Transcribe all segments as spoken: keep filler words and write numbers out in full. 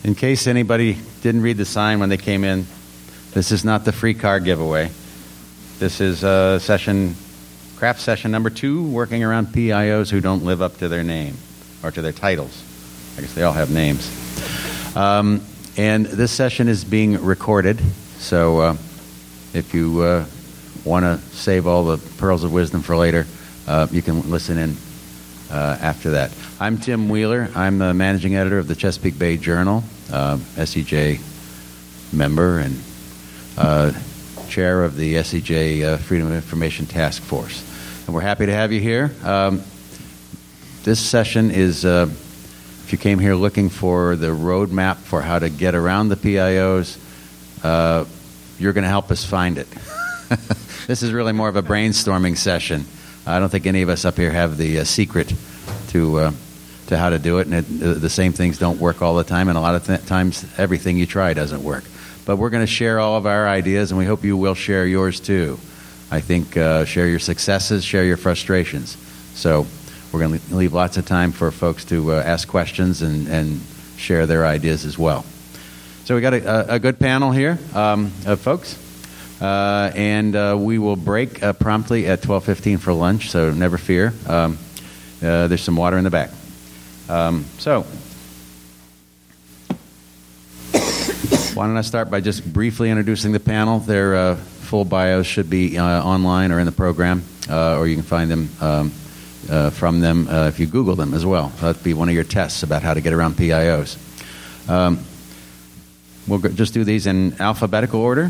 In case anybody didn't read the sign when they came in, this is not the free car giveaway. This is uh, session, craft session number two, working around P I Os who don't live up to their name or to their titles. I guess they all have names. Um, and this session is being recorded, so uh, if you uh, want to save all the pearls of wisdom for later, uh, you can listen in uh, after that. I'm Tim Wheeler. I'm the managing editor of the Chesapeake Bay Journal, uh, S E J member and uh, chair of the S E J uh, Freedom of Information Task Force. And we're happy to have you here. Um, this session is, uh, if you came here looking for the roadmap for how to get around the P I Os, uh, you're going to help us find it. This is really more of a brainstorming session. I don't think any of us up here have the uh, secret to uh, to how to do it, and it, uh, the same things don't work all the time, and a lot of th- times everything you try doesn't work. But we're going to share all of our ideas, and we hope you will share yours too. I think uh, share your successes, share your frustrations. So we're going to leave lots of time for folks to uh, ask questions and, and share their ideas as well. So we got a, a good panel here um, of folks. Uh, and uh, we will break uh, promptly at twelve fifteen for lunch, so never fear. Um, uh, there's some water in the back. Um, so, why don't I start by just briefly introducing the panel. Their uh, full bios should be uh, online or in the program, uh, or you can find them um, uh, from them uh, if you Google them as well. That'd be one of your tests about how to get around P I Os. Um, we'll go, just do these in alphabetical order.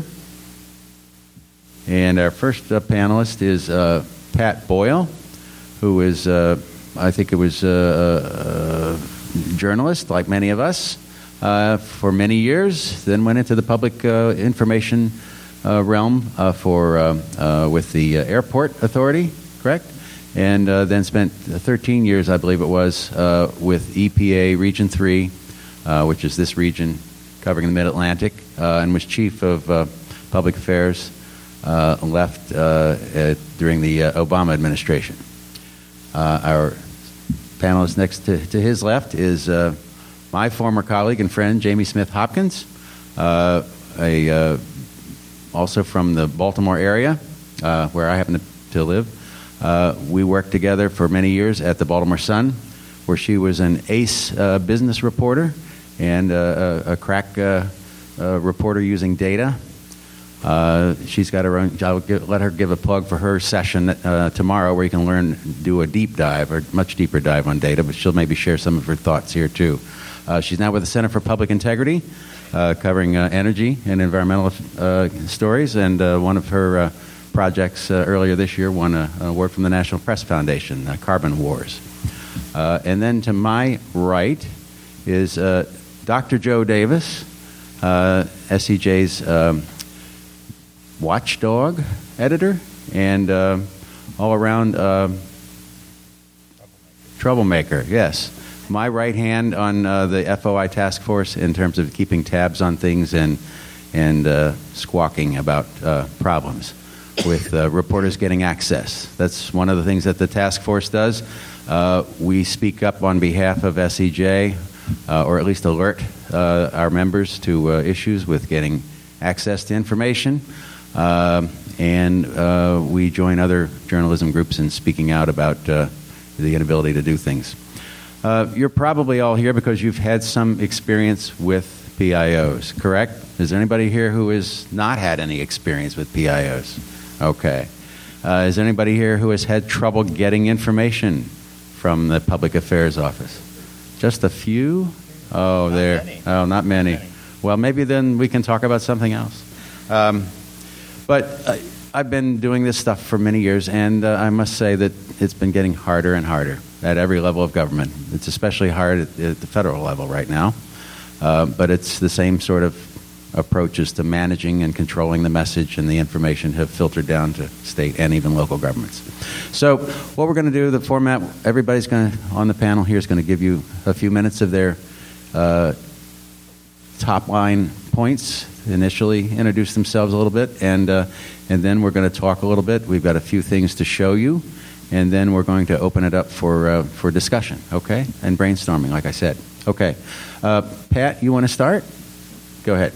And our first uh, panelist is uh, Pat Boyle, who is, uh, I think it was uh, a journalist, like many of us, uh, for many years, then went into the public uh, information uh, realm uh, for uh, uh, with the uh, Airport Authority, correct? And uh, then spent thirteen years, I believe it was, uh, with E P A Region three, uh, which is this region covering the Mid-Atlantic, uh, and was chief of uh, public affairs. Uh, left uh, uh, during the uh, Obama administration. Uh, our panelist next to, to his left is uh, my former colleague and friend, Jamie Smith Hopkins, uh, a, uh, also from the Baltimore area, uh, where I happen to, to live. Uh, we worked together for many years at the Baltimore Sun, where she was an ace uh, business reporter and uh, a, a crack uh, uh, reporter using data. Uh, she's got her own. I'll give, let her give a plug for her session uh, tomorrow, where you can learn, do a deep dive, or much deeper dive on data. But she'll maybe share some of her thoughts here too. Uh, she's now with the Center for Public Integrity, uh, covering uh, energy and environmental uh, stories. And uh, one of her uh, projects uh, earlier this year won an award from the National Press Foundation, uh, Carbon Wars. Uh, and then to my right is uh, Doctor Joe Davis, uh, S E J's. Um, watchdog editor and uh, all around uh, troublemaker. Yes, my right hand on uh, the F O I task force in terms of keeping tabs on things and and uh, squawking about uh, problems with uh, reporters getting access. That's one of the things that the task force does. Uh, we speak up on behalf of S E J, uh, or at least alert uh, our members to uh, issues with getting access to information. Uh, and uh, we join other journalism groups in speaking out about uh, the inability to do things. Uh, you're probably all here because you've had some experience with P I Os, correct? Is there anybody here who has not had any experience with P I Os? Okay. Uh, is there anybody here who has had trouble getting information from the Public Affairs Office? Just a few? Oh, not there. Many. Oh, not many. Not many. Well, maybe then we can talk about something else. Um, But uh, I've been doing this stuff for many years, and uh, I must say that it's been getting harder and harder at every level of government. It's especially hard at, at the federal level right now, uh, but it's the same sort of approaches to managing and controlling the message and the information have filtered down to state and even local governments. So what we're going to do, the format, everybody's going to, on the panel here is going to give you a few minutes of their uh, top line points, initially introduce themselves a little bit, and uh, and then we're going to talk a little bit. We've got a few things to show you, and then we're going to open it up for uh, for discussion, okay, and brainstorming, like I said. Okay, uh, Pat, you want to start? Go ahead.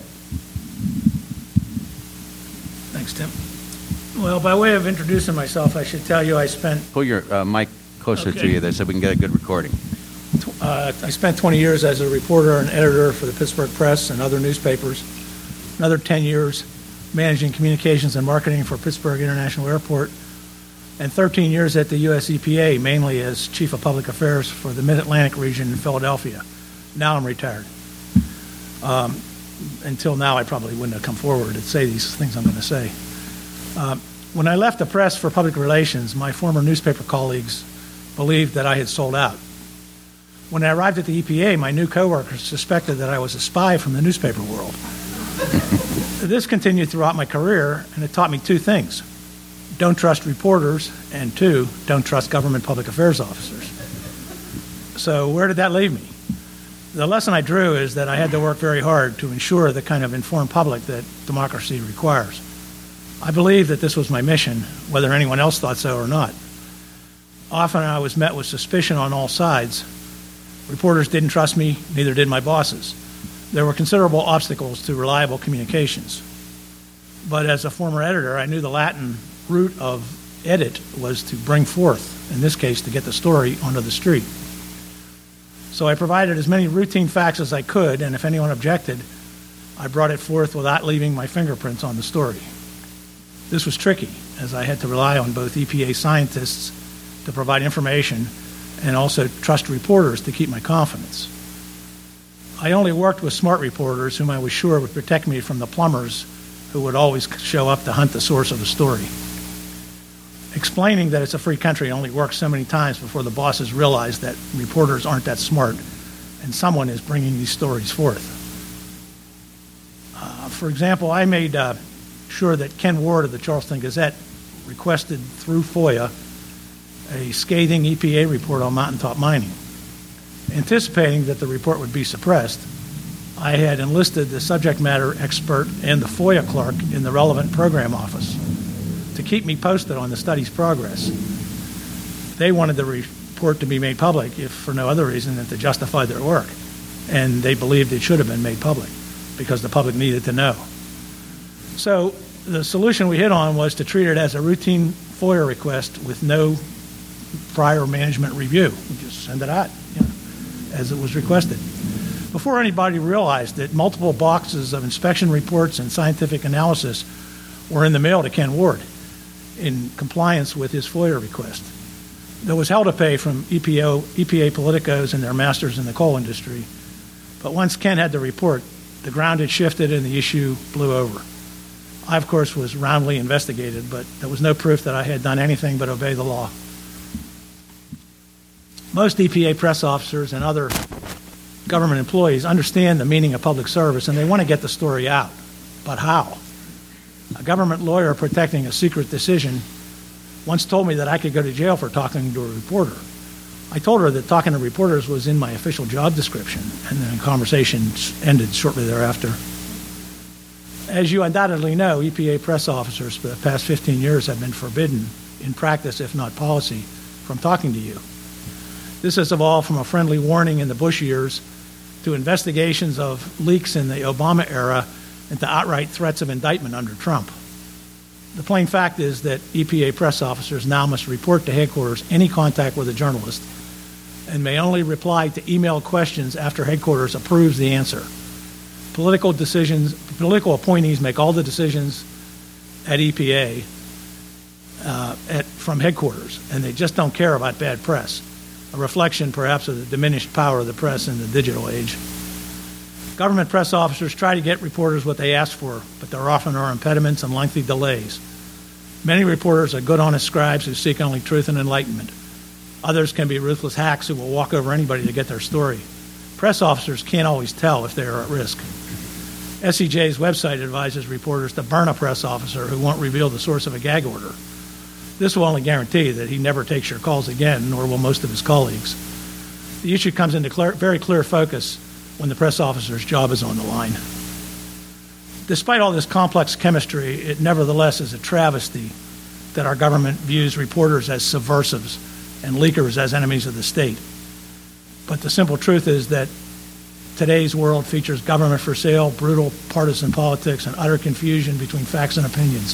Thanks, Tim. Well, by way of introducing myself, I should tell you I spent Pull your uh, mic closer Okay. to you there so we can get a good recording. uh, I spent twenty years as a reporter and editor for the Pittsburgh Press and other newspapers. Another ten years managing communications and marketing for Pittsburgh International Airport, and thirteen years at the U S E P A, mainly as Chief of Public Affairs for the Mid-Atlantic region in Philadelphia. Now I'm retired. Um, until now, I probably wouldn't have come forward to say these things I'm going to say. Uh, when I left the press for public relations, my former newspaper colleagues believed that I had sold out. When I arrived at the E P A, my new coworkers suspected that I was a spy from the newspaper world. This continued throughout my career, and it taught me two things. Don't trust reporters, and two, don't trust government public affairs officers. So where did that leave me? The lesson I drew is that I had to work very hard to ensure the kind of informed public that democracy requires. I believed that this was my mission, whether anyone else thought so or not. Often I was met with suspicion on all sides. Reporters didn't trust me, neither did my bosses. There were considerable obstacles to reliable communications. But as a former editor, I knew the Latin root of edit was to bring forth, in this case, to get the story onto the street. So I provided as many routine facts as I could, and if anyone objected, I brought it forth without leaving my fingerprints on the story. This was tricky, as I had to rely on both E P A scientists to provide information and also trust reporters to keep my confidence. I only worked with smart reporters whom I was sure would protect me from the plumbers who would always show up to hunt the source of the story. Explaining that it's a free country only works so many times before the bosses realize that reporters aren't that smart and someone is bringing these stories forth. Uh, for example, I made uh, sure that Ken Ward of the Charleston Gazette requested through FOIA a scathing E P A report on mountaintop mining. Anticipating that the report would be suppressed, I had enlisted the subject matter expert and the FOIA clerk in the relevant program office to keep me posted on the study's progress. They wanted the report to be made public, if for no other reason than to justify their work, and they believed it should have been made public because the public needed to know. So the solution we hit on was to treat it as a routine FOIA request with no prior management review. We just send it out, you know, as it was requested. Before anybody realized that multiple boxes of inspection reports and scientific analysis were in the mail to Ken Ward in compliance with his FOIA request. There was hell to pay from E P O, E P A politicos and their masters in the coal industry. But once Ken had the report, the ground had shifted and the issue blew over. I, of course, was roundly investigated, but there was no proof that I had done anything but obey the law. Most E P A press officers and other government employees understand the meaning of public service, and they want to get the story out. But how? A government lawyer protecting a secret decision once told me that I could go to jail for talking to a reporter. I told her that talking to reporters was in my official job description, and then the conversation ended shortly thereafter. As you undoubtedly know, E P A press officers for the past fifteen years have been forbidden, in practice if not policy, from talking to you. This has evolved from a friendly warning in the Bush years to investigations of leaks in the Obama era and to outright threats of indictment under Trump. The plain fact is that E P A press officers now must report to headquarters any contact with a journalist and may only reply to email questions after headquarters approves the answer. Political decisions, political appointees make all the decisions at E P A uh, at, from headquarters, and they just don't care about bad press, a reflection perhaps of the diminished power of the press in the digital age. Government press officers try to get reporters what they ask for, but there often are impediments and lengthy delays. Many reporters are good, honest scribes who seek only truth and enlightenment. Others can be ruthless hacks who will walk over anybody to get their story. Press officers can't always tell if they are at risk. S E J's website advises reporters to burn a press officer who won't reveal the source of a gag order. This will only guarantee that he never takes your calls again, nor will most of his colleagues. The issue comes into clear, very clear focus when the press officer's job is on the line. Despite all this complex chemistry, it nevertheless is a travesty that our government views reporters as subversives and leakers as enemies of the state. But the simple truth is that today's world features government for sale, brutal partisan politics, and utter confusion between facts and opinions.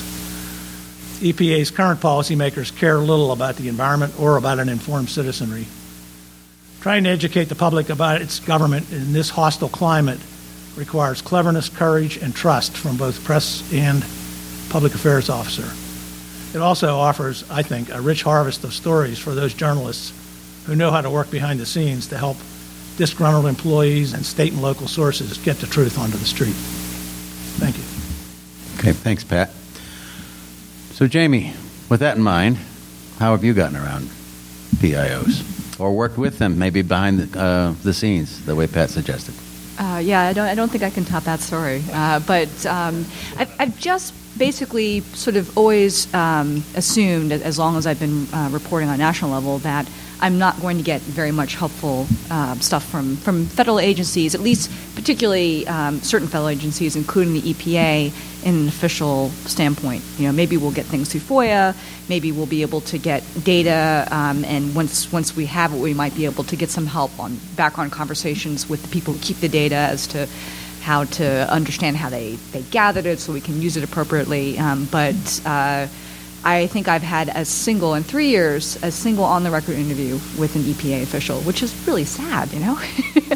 E P A's current policymakers care little about the environment or about an informed citizenry. Trying to educate the public about its government in this hostile climate requires cleverness, courage, and trust from both press and public affairs officer. It also offers, I think, a rich harvest of stories for those journalists who know how to work behind the scenes to help disgruntled employees and state and local sources get the truth onto the street. Thank you. Okay, thanks, Pat. So, Jamie, with that in mind, how have you gotten around P I Os? Or worked with them, maybe behind the, uh, the scenes, the way Pat suggested? Uh, yeah, I don't, I don't think I can top that story. Uh, but um, I've, I've just basically sort of always um, assumed, as long as I've been uh, reporting on a national level, that I'm not going to get very much helpful uh, stuff from, from federal agencies, at least particularly um, certain federal agencies, including the E P A, in an official standpoint. You know, maybe we'll get things through FOIA, maybe we'll be able to get data, um, and once once we have it, we might be able to get some help on background conversations with the people who keep the data as to how to understand how they, they gathered it so we can use it appropriately. Um, but uh, I think I've had a single, in three years, a single on-the-record interview with an E P A official, which is really sad, you know.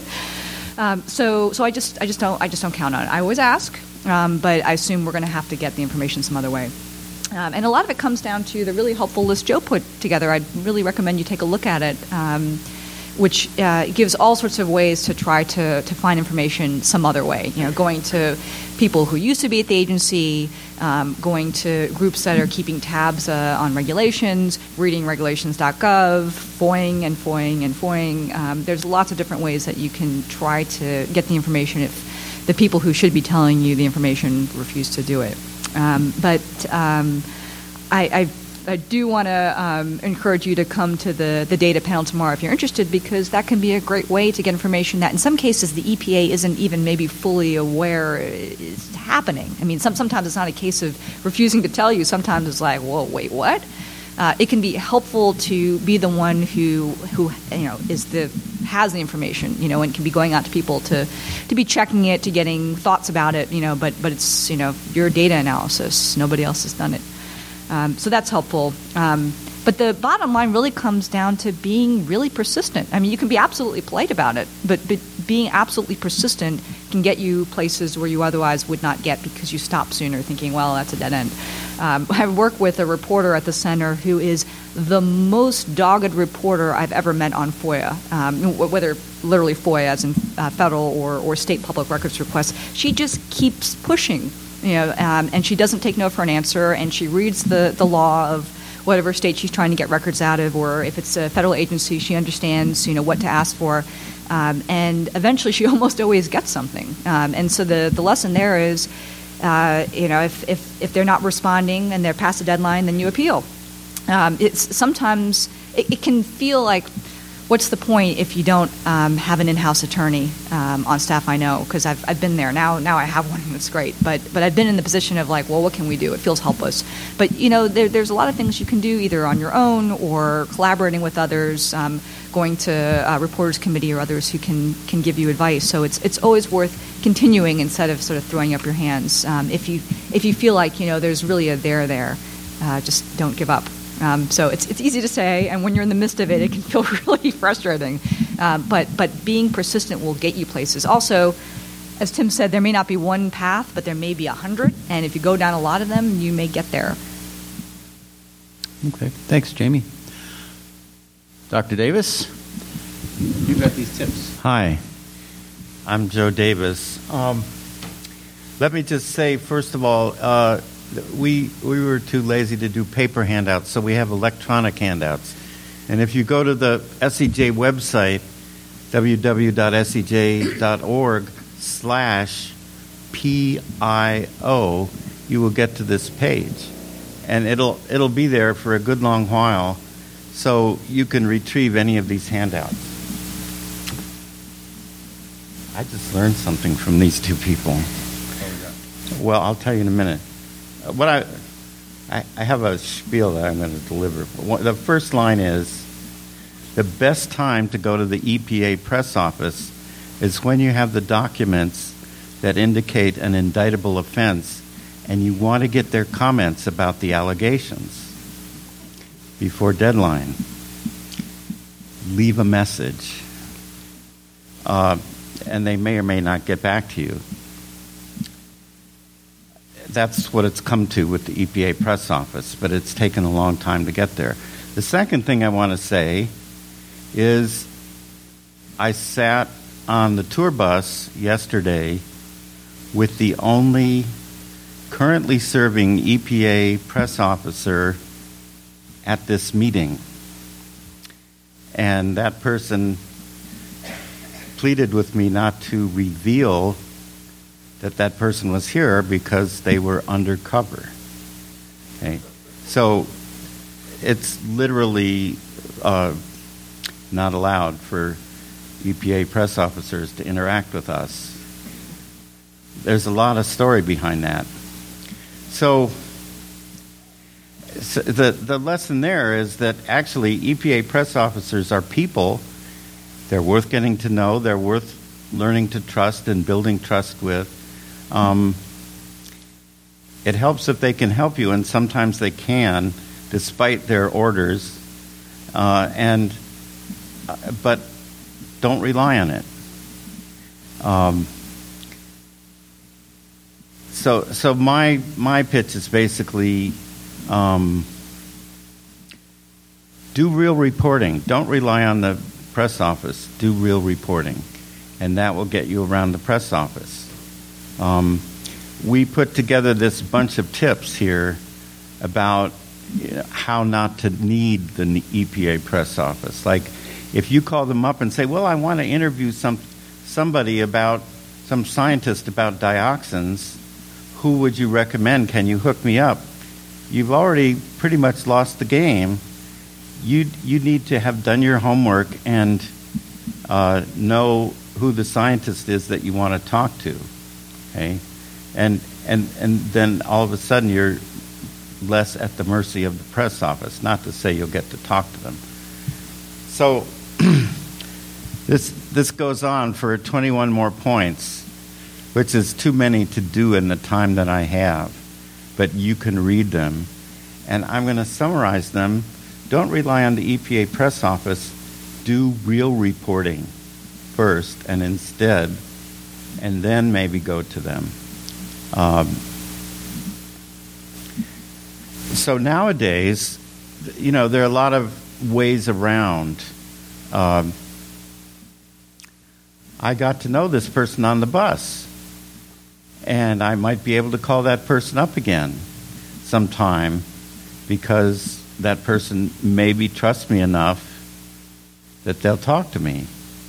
um, so, so I just, I just don't, I just don't count on it. I always ask, um, but I assume we're going to have to get the information some other way. Um, and a lot of it comes down to the really helpful list Joe put together. I'd really recommend you take a look at it, um, which uh, gives all sorts of ways to try to, to find information some other way. You know, going to people who used to be at the agency, um, going to groups that are keeping tabs uh, on regulations, reading regulations dot gov, FOIing and FOIing and FOIing. Um, there's lots of different ways that you can try to get the information if the people who should be telling you the information refuse to do it. Um, but um, I, I, I do want to um, encourage you to come to the, the data panel tomorrow if you're interested, because that can be a great way to get information that in some cases the E P A isn't even maybe fully aware is happening. I mean, some, sometimes it's not a case of refusing to tell you. Sometimes it's like, whoa, wait, what? Uh, it can be helpful to be the one who, who you know, is the has the information, you know, and can be going out to people to, to be checking it, to getting thoughts about it, you know, but, but it's, you know, your data analysis. Nobody else has done it. Um, so that's helpful. Um, but the bottom line really comes down to being really persistent. I mean, you can be absolutely polite about it, but, but being absolutely persistent can get you places where you otherwise would not get because you stop sooner thinking, well, that's a dead end. Um, I work with a reporter at the center who is the most dogged reporter I've ever met on FOIA, um, whether literally FOIA as in uh, federal or, or state public records requests. She just keeps pushing, you know, um, and she doesn't take no for an answer, and she reads the, the law of whatever state she's trying to get records out of, or if it's a federal agency, she understands, you know, what to ask for. Um, and eventually she almost always gets something. Um, and so the, the lesson there is, uh, you know, if, if, if they're not responding and they're past the deadline, then you appeal. Um, it's sometimes it, it can feel like, what's the point if you don't um, have an in-house attorney um, on staff? I know, because I've, I've been there. Now now I have one, and it's great. But but I've been in the position of like, well, what can we do? It feels helpless. But, you know, there, there's a lot of things you can do either on your own or collaborating with others, um, going to a reporters committee or others who can, can give you advice. So it's it's always worth continuing instead of sort of throwing up your hands. Um, if you if you feel like, you know, there's really a there there, uh, just don't give up. Um, so it's it's easy to say, and when you're in the midst of it, it can feel really frustrating. Um, but but being persistent will get you places. Also, as Tim said, there may not be one path, but there may be a hundred, and if you go down a lot of them, you may get there. Okay, thanks, Jamie. Doctor Davis, you got these tips. Hi, I'm Joe Davis. Um, let me just say, first of all, uh, We we were too lazy to do paper handouts, so we have electronic handouts. And if you go to the S E J website, w w w dot s e j dot org slash P I O, you will get to this page. And it'll it'll be there for a good long while, so you can retrieve any of these handouts. I just learned something from these two people. Well, I'll tell you in a minute. What I I, I have a spiel that I'm going to deliver. One- The first line is, the best time to go to the E P A press office is when you have the documents that indicate an indictable offense and you want to get their comments about the allegations before deadline. Leave a message. Uh, and they may or may not get back to you. That's what it's come to with the E P A press office, but it's taken a long time to get there. The second thing I want to say is I sat on the tour bus yesterday with the only currently serving E P A press officer at this meeting. And that person pleaded with me not to reveal that that person was here because they were undercover. Okay? So it's literally uh, not allowed for E P A press officers to interact with us. There's a lot of story behind that. So, so the, the lesson there is that actually E P A press officers are people. They're worth getting to know. They're worth learning to trust and building trust with. Um, it helps if they can help you, and sometimes they can, despite their orders. Uh, and uh, but don't rely on it. Um, so so my my pitch is basically um, do real reporting. Don't rely on the press office. Do real reporting, and that will get you around the press office. Um, we put together this bunch of tips here about you know, how not to need the E P A press office. Like, if you call them up and say, well, I want to interview some somebody about, some scientist about dioxins, who would you recommend? Can you hook me up? You've already pretty much lost the game. You, you need to have done your homework and uh, know who the scientist is that you want to talk to. Okay, and and and then all of a sudden you're less at the mercy of the press office. Not to say you'll get to talk to them. So this this goes on for twenty-one more points, which is too many to do in the time that I have. But you can read them, and I'm going to summarize them. Don't rely on the E P A press office. Do real reporting first, and instead. And then maybe go to them. Um, so nowadays, you know, there are a lot of ways around. Um, I got to know this person on the bus, and I might be able to call that person up again sometime because that person maybe trusts me enough that they'll talk to me.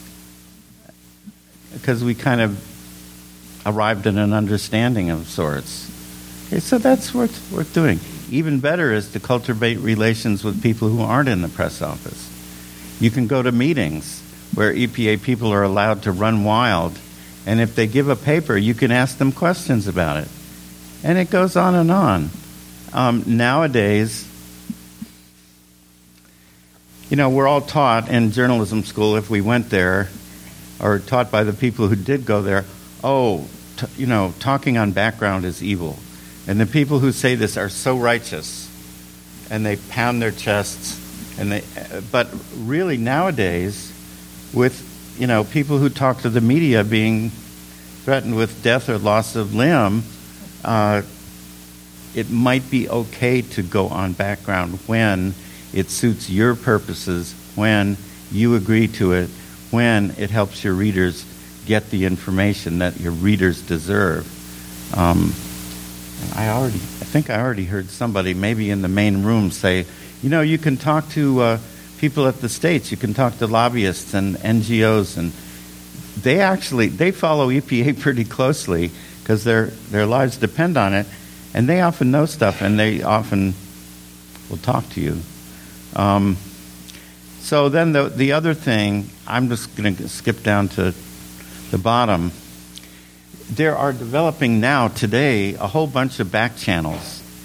Because we kind of arrived at an understanding of sorts. Okay, so that's worth, worth doing. Even better is to cultivate relations with people who aren't in the press office. You can go to meetings where E P A people are allowed to run wild, and if they give a paper, you can ask them questions about it. And it goes on and on. Um, nowadays, you know, we're all taught in journalism school, if we went there, or taught by the people who did go there, oh, t- you know, talking on background is evil. And the people who say this are so righteous, and they pound their chests. And they, but really nowadays, with, you know, people who talk to the media being threatened with death or loss of limb, uh, it might be okay to go on background when it suits your purposes, when you agree to it, when it helps your readers get the information that your readers deserve. Um, I already, I think I already heard somebody, maybe in the main room, say, you know, you can talk to uh, people at the states, you can talk to lobbyists and N G Os, and they actually, they follow E P A pretty closely because their their lives depend on it, and they often know stuff, and they often will talk to you. Um, so then the the other thing, I'm just going to skip down to the bottom. There are developing now, today, a whole bunch of back channels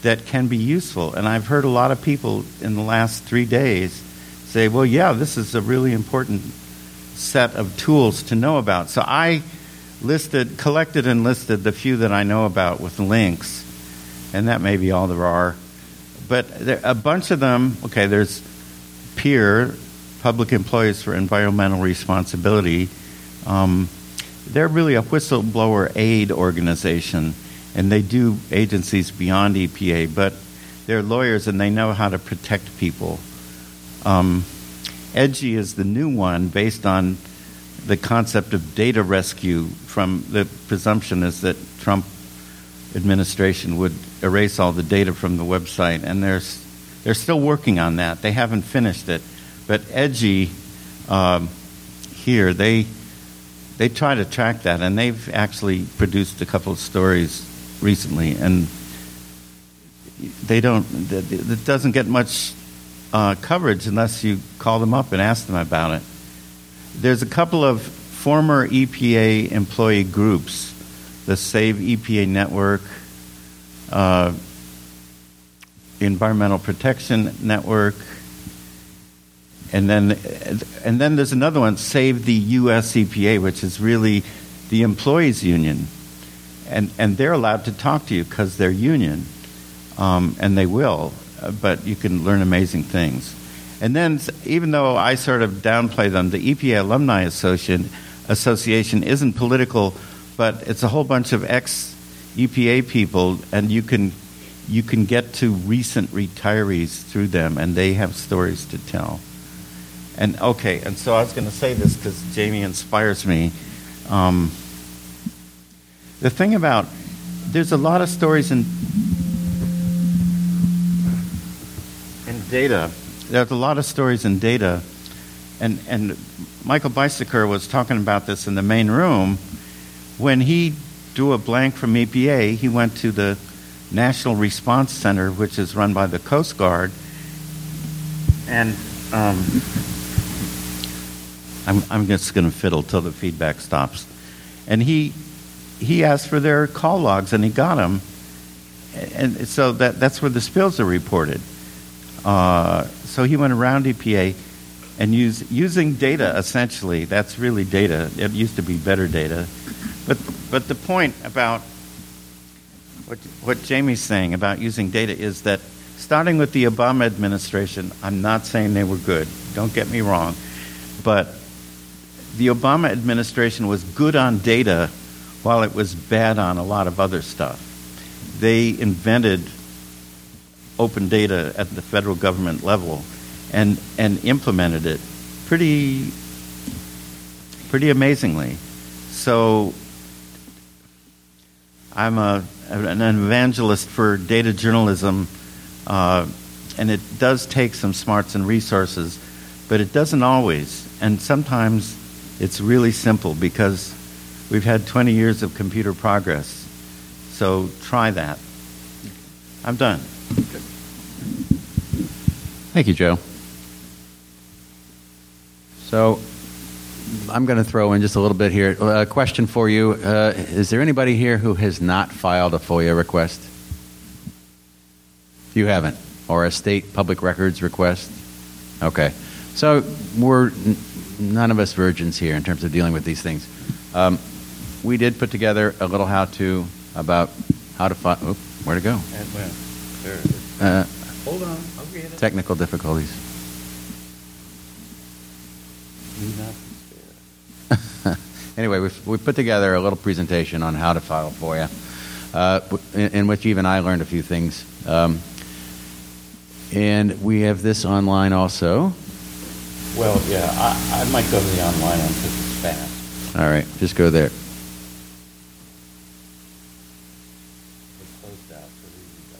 that can be useful. And I've heard a lot of people in the last three days say, well, yeah, this is a really important set of tools to know about. So I listed, collected and listed the few that I know about with links, and that may be all there are. But there, a bunch of them, okay, there's PEER, Public Employees for Environmental Responsibility. Um, they're really a whistleblower aid organization, and they do agencies beyond E P A, but they're lawyers and they know how to protect people. Um, EDGI is the new one based on the concept of data rescue. From the presumption is that Trump administration would erase all the data from the website, and they're, they're still working on that. They haven't finished it. But EDGI um, here, they they try to track that, and they've actually produced a couple of stories recently, and they don't, it doesn't get much uh, coverage unless you call them up and ask them about it. There's a couple of former E P A employee groups, the Save E P A Network, uh, Environmental Protection Network, and then and then there's another one, Save the U S E P A, which is really the employees union. And and they're allowed to talk to you because they're union, um, and they will, uh, but you can learn amazing things. And then, even though I sort of downplay them, the E P A Alumni Association, Association isn't political, but it's a whole bunch of ex-E P A people, and you can you can get to recent retirees through them, and they have stories to tell. And okay, and so I was going to say this because Jamie inspires me. Um, the thing about, there's a lot of stories in in data. There's a lot of stories in data, and and Michael Beiseker was talking about this in the main room. When he drew a blank from E P A, he went to the National Response Center, which is run by the Coast Guard, and um, I'm, I'm just going to fiddle till the feedback stops. And he he asked for their call logs, and he got them, and so that that's where the spills are reported. Uh, so he went around E P A and used using data, essentially. That's really data. It used to be better data. But but the point about what what Jamie's saying about using data is that starting with the Obama administration, I'm not saying they were good. Don't get me wrong. But the Obama administration was good on data while it was bad on a lot of other stuff. They invented open data at the federal government level and and implemented it pretty pretty amazingly. So I'm a an evangelist for data journalism, uh, and it does take some smarts and resources, but it doesn't always. And sometimes it's really simple because we've had twenty years of computer progress. So try that. I'm done. Thank you, Joe. So I'm going to throw in just a little bit here. A question for you. Uh, is there anybody here who has not filed a FOIA request? You haven't? Or a state public records request? Okay. So we're n- none of us virgins here in terms of dealing with these things. Um, we did put together a little how-to about how to file. Oh, where to go? There it is. Uh, Hold on. I'll read it. technical difficulties. Do not despair. Anyway, we've, we put together a little presentation on how to file FOIA, uh, in, in which even I learned a few things. Um, and we have this online also. Well, yeah, I, I might go to the online one because it's fast. All right, just go there. It's closed out, so we can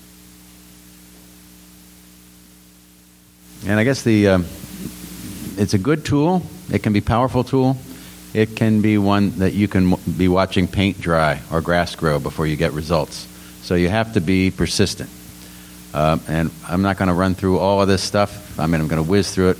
go. And I guess the um, it's a good tool. It can be a powerful tool. It can be one that you can w- be watching paint dry or grass grow before you get results. So you have to be persistent. Uh, and I'm not going to run through all of this stuff. I mean, I'm going to whiz through it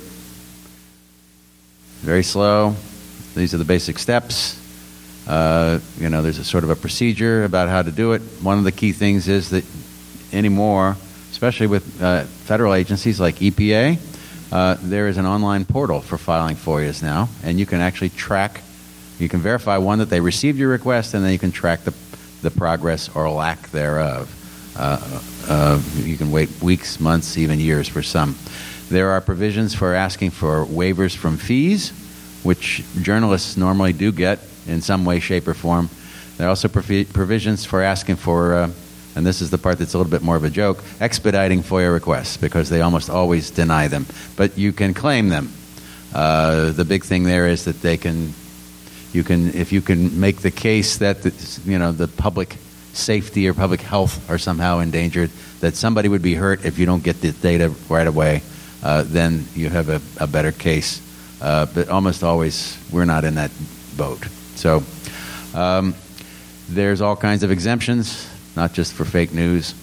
very slow. These are the basic steps. Uh, you know, there's a sort of a procedure about how to do it. One of the key things is that anymore, especially with uh, federal agencies like E P A, uh, there is an online portal for filing FOIAs now, and you can actually track, you can verify, one, that they received your request, and then you can track the, the progress or lack thereof. Uh, uh, you can wait weeks, months, even years for some. There are provisions for asking for waivers from fees, which journalists normally do get in some way, shape, or form. There are also provi- provisions for asking for, uh, and this is the part that's a little bit more of a joke, expediting FOIA requests, because they almost always deny them. But you can claim them. Uh, the big thing there is that they can, you can, if you can make the case that the, you know, the public safety or public health are somehow endangered, that somebody would be hurt if you don't get the data right away, uh, then you have a, a better case. Uh, but almost always we're not in that boat. So um, there's all kinds of exemptions, not just for fake news.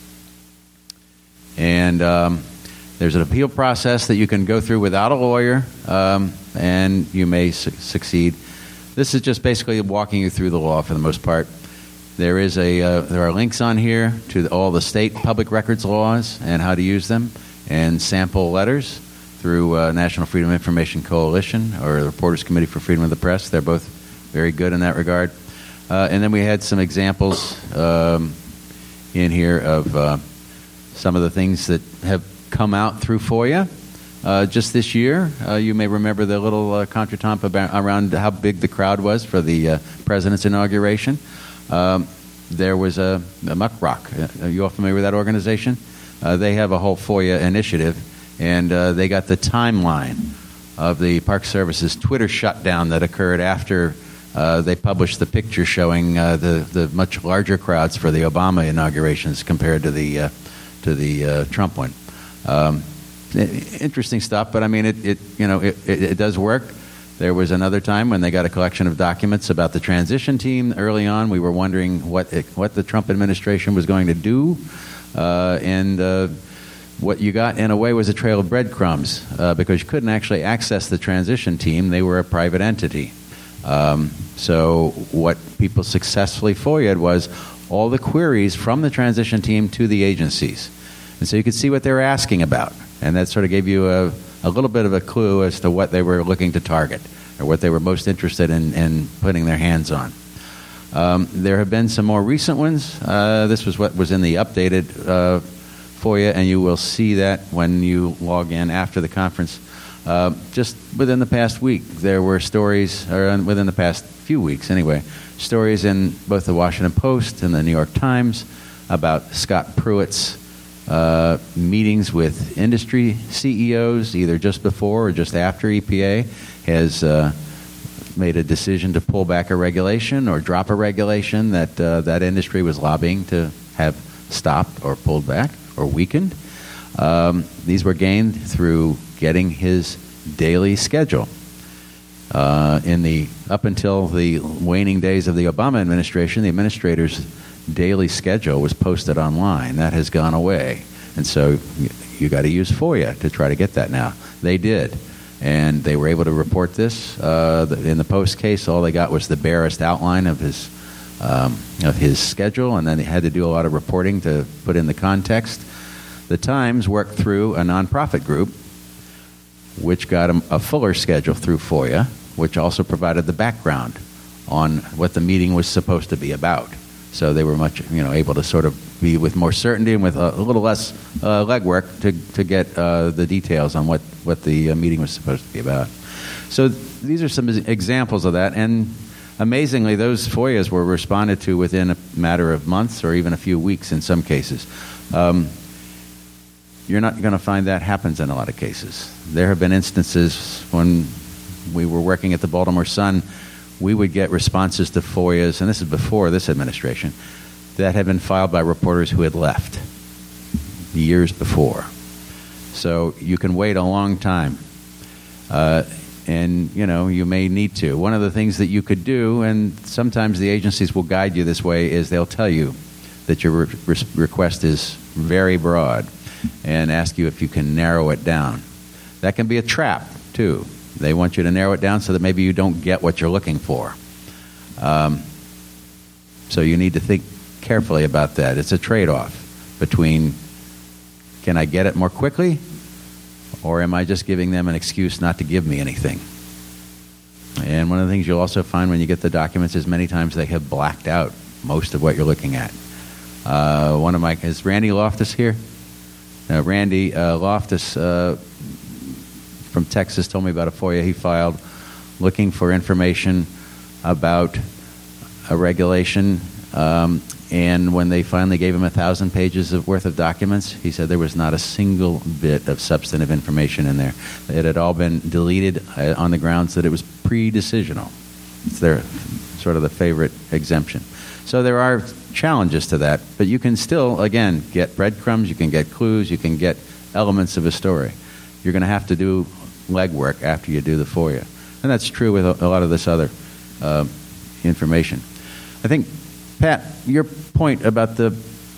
And um, there's an appeal process that you can go through without a lawyer, um, and you may su- succeed. This is just basically walking you through the law for the most part. There is a uh, there are links on here to the, all the state public records laws and how to use them, and sample letters through uh, National Freedom of Information Coalition or the Reporters Committee for Freedom of the Press. They're both very good in that regard. Uh, and then we had some examples um, in here of uh, some of the things that have come out through FOIA. Uh, just this year, uh, you may remember the little uh, contretemps about, around how big the crowd was for the uh, president's inauguration. Um, there was a, a Muck Rock. Are you all familiar with that organization? Uh, they have a whole FOIA initiative, and uh, they got the timeline of the Park Service's Twitter shutdown that occurred after uh, they published the picture showing uh, the, the much larger crowds for the Obama inaugurations compared to the uh, to the uh, Trump one. Um, interesting stuff, but I mean, it, it you know it, it, it does work. There was another time when they got a collection of documents about the transition team. Early on, we were wondering what it, what the Trump administration was going to do, uh, and uh, what you got, in a way, was a trail of breadcrumbs, uh, because you couldn't actually access the transition team. They were a private entity. Um, so what people successfully FOIA'd was all the queries from the transition team to the agencies. And so you could see what they were asking about. And that sort of gave you a, a little bit of a clue as to what they were looking to target, or what they were most interested in, in putting their hands on. Um, there have been some more recent ones. Uh, this was what was in the updated uh, FOIA, and you will see that when you log in after the conference. Uh, just within the past week, there were stories, or within the past few weeks anyway, stories in both the Washington Post and the New York Times about Scott Pruitt's uh, meetings with industry C E Os, either just before or just after E P A has uh, made a decision to pull back a regulation or drop a regulation that uh, that industry was lobbying to have stopped or pulled back or weakened. Um, these were gained through getting his daily schedule. Uh, in the up until the waning days of the Obama administration, the administrator's daily schedule was posted online. That has gone away, and so you, you got to use FOIA to try to get that now. They did, and they were able to report this. Uh, in the Post case, all they got was the barest outline of his um, of his schedule, and then they had to do a lot of reporting to put in the context. The Times worked through a nonprofit group, which got a, a fuller schedule through FOIA, which also provided the background on what the meeting was supposed to be about. So they were much, you know, able to sort of be with more certainty and with a, a little less uh, legwork to to get uh, the details on what what the uh, meeting was supposed to be about. So th- these are some examples of that, and amazingly, those FOIAs were responded to within a matter of months or even a few weeks in some cases. Um, You're not going to find that happens in a lot of cases. There have been instances when we were working at the Baltimore Sun, we would get responses to FOIAs, and this is before this administration, that had been filed by reporters who had left years before. So you can wait a long time, uh, and you know you may need to. One of the things that you could do, and sometimes the agencies will guide you this way, is they'll tell you that your re- re- request is very broad, and ask you if you can narrow it down. That can be a trap, too. They want you to narrow it down so that maybe you don't get what you're looking for. Um, so you need to think carefully about that. It's a trade-off. between, can I get it more quickly, or am I just giving them an excuse not to give me anything? And one of the things you'll also find when you get the documents is many times they have blacked out most of what you're looking at. Uh, one of my, is Randy Loftus here? Uh, Randy uh, Loftus uh, from Texas told me about a FOIA he filed looking for information about a regulation, um, and when they finally gave him a thousand pages of worth of documents, he said there was not a single bit of substantive information in there. It had all been deleted uh, on the grounds that it was pre-decisional. It's their sort of the favorite exemption. So there are challenges to that, but you can still, again, get breadcrumbs, you can get clues, you can get elements of a story. You're going to have to do legwork after you do the FOIA. And that's true with a, a lot of this other uh, information. I think, Pat, your point about the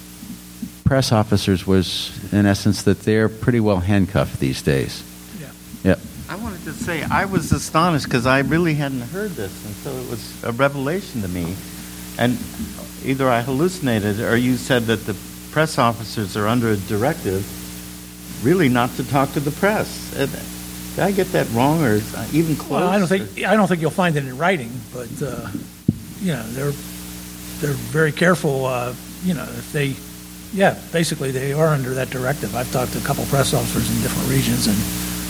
press officers was, in essence, that they're pretty well handcuffed these days. Yeah. Yep. I wanted to say I was astonished because I really hadn't heard this, and so it was a revelation to me. And either I hallucinated or you said that the press officers are under a directive really not to talk to the press. Uh, Did I get that wrong, or even close? Well, I don't think I don't think you'll find it in writing, but uh, you know they're they're very careful. Uh, you know, if they, yeah, basically they are under that directive. I've talked to a couple press officers in different regions, and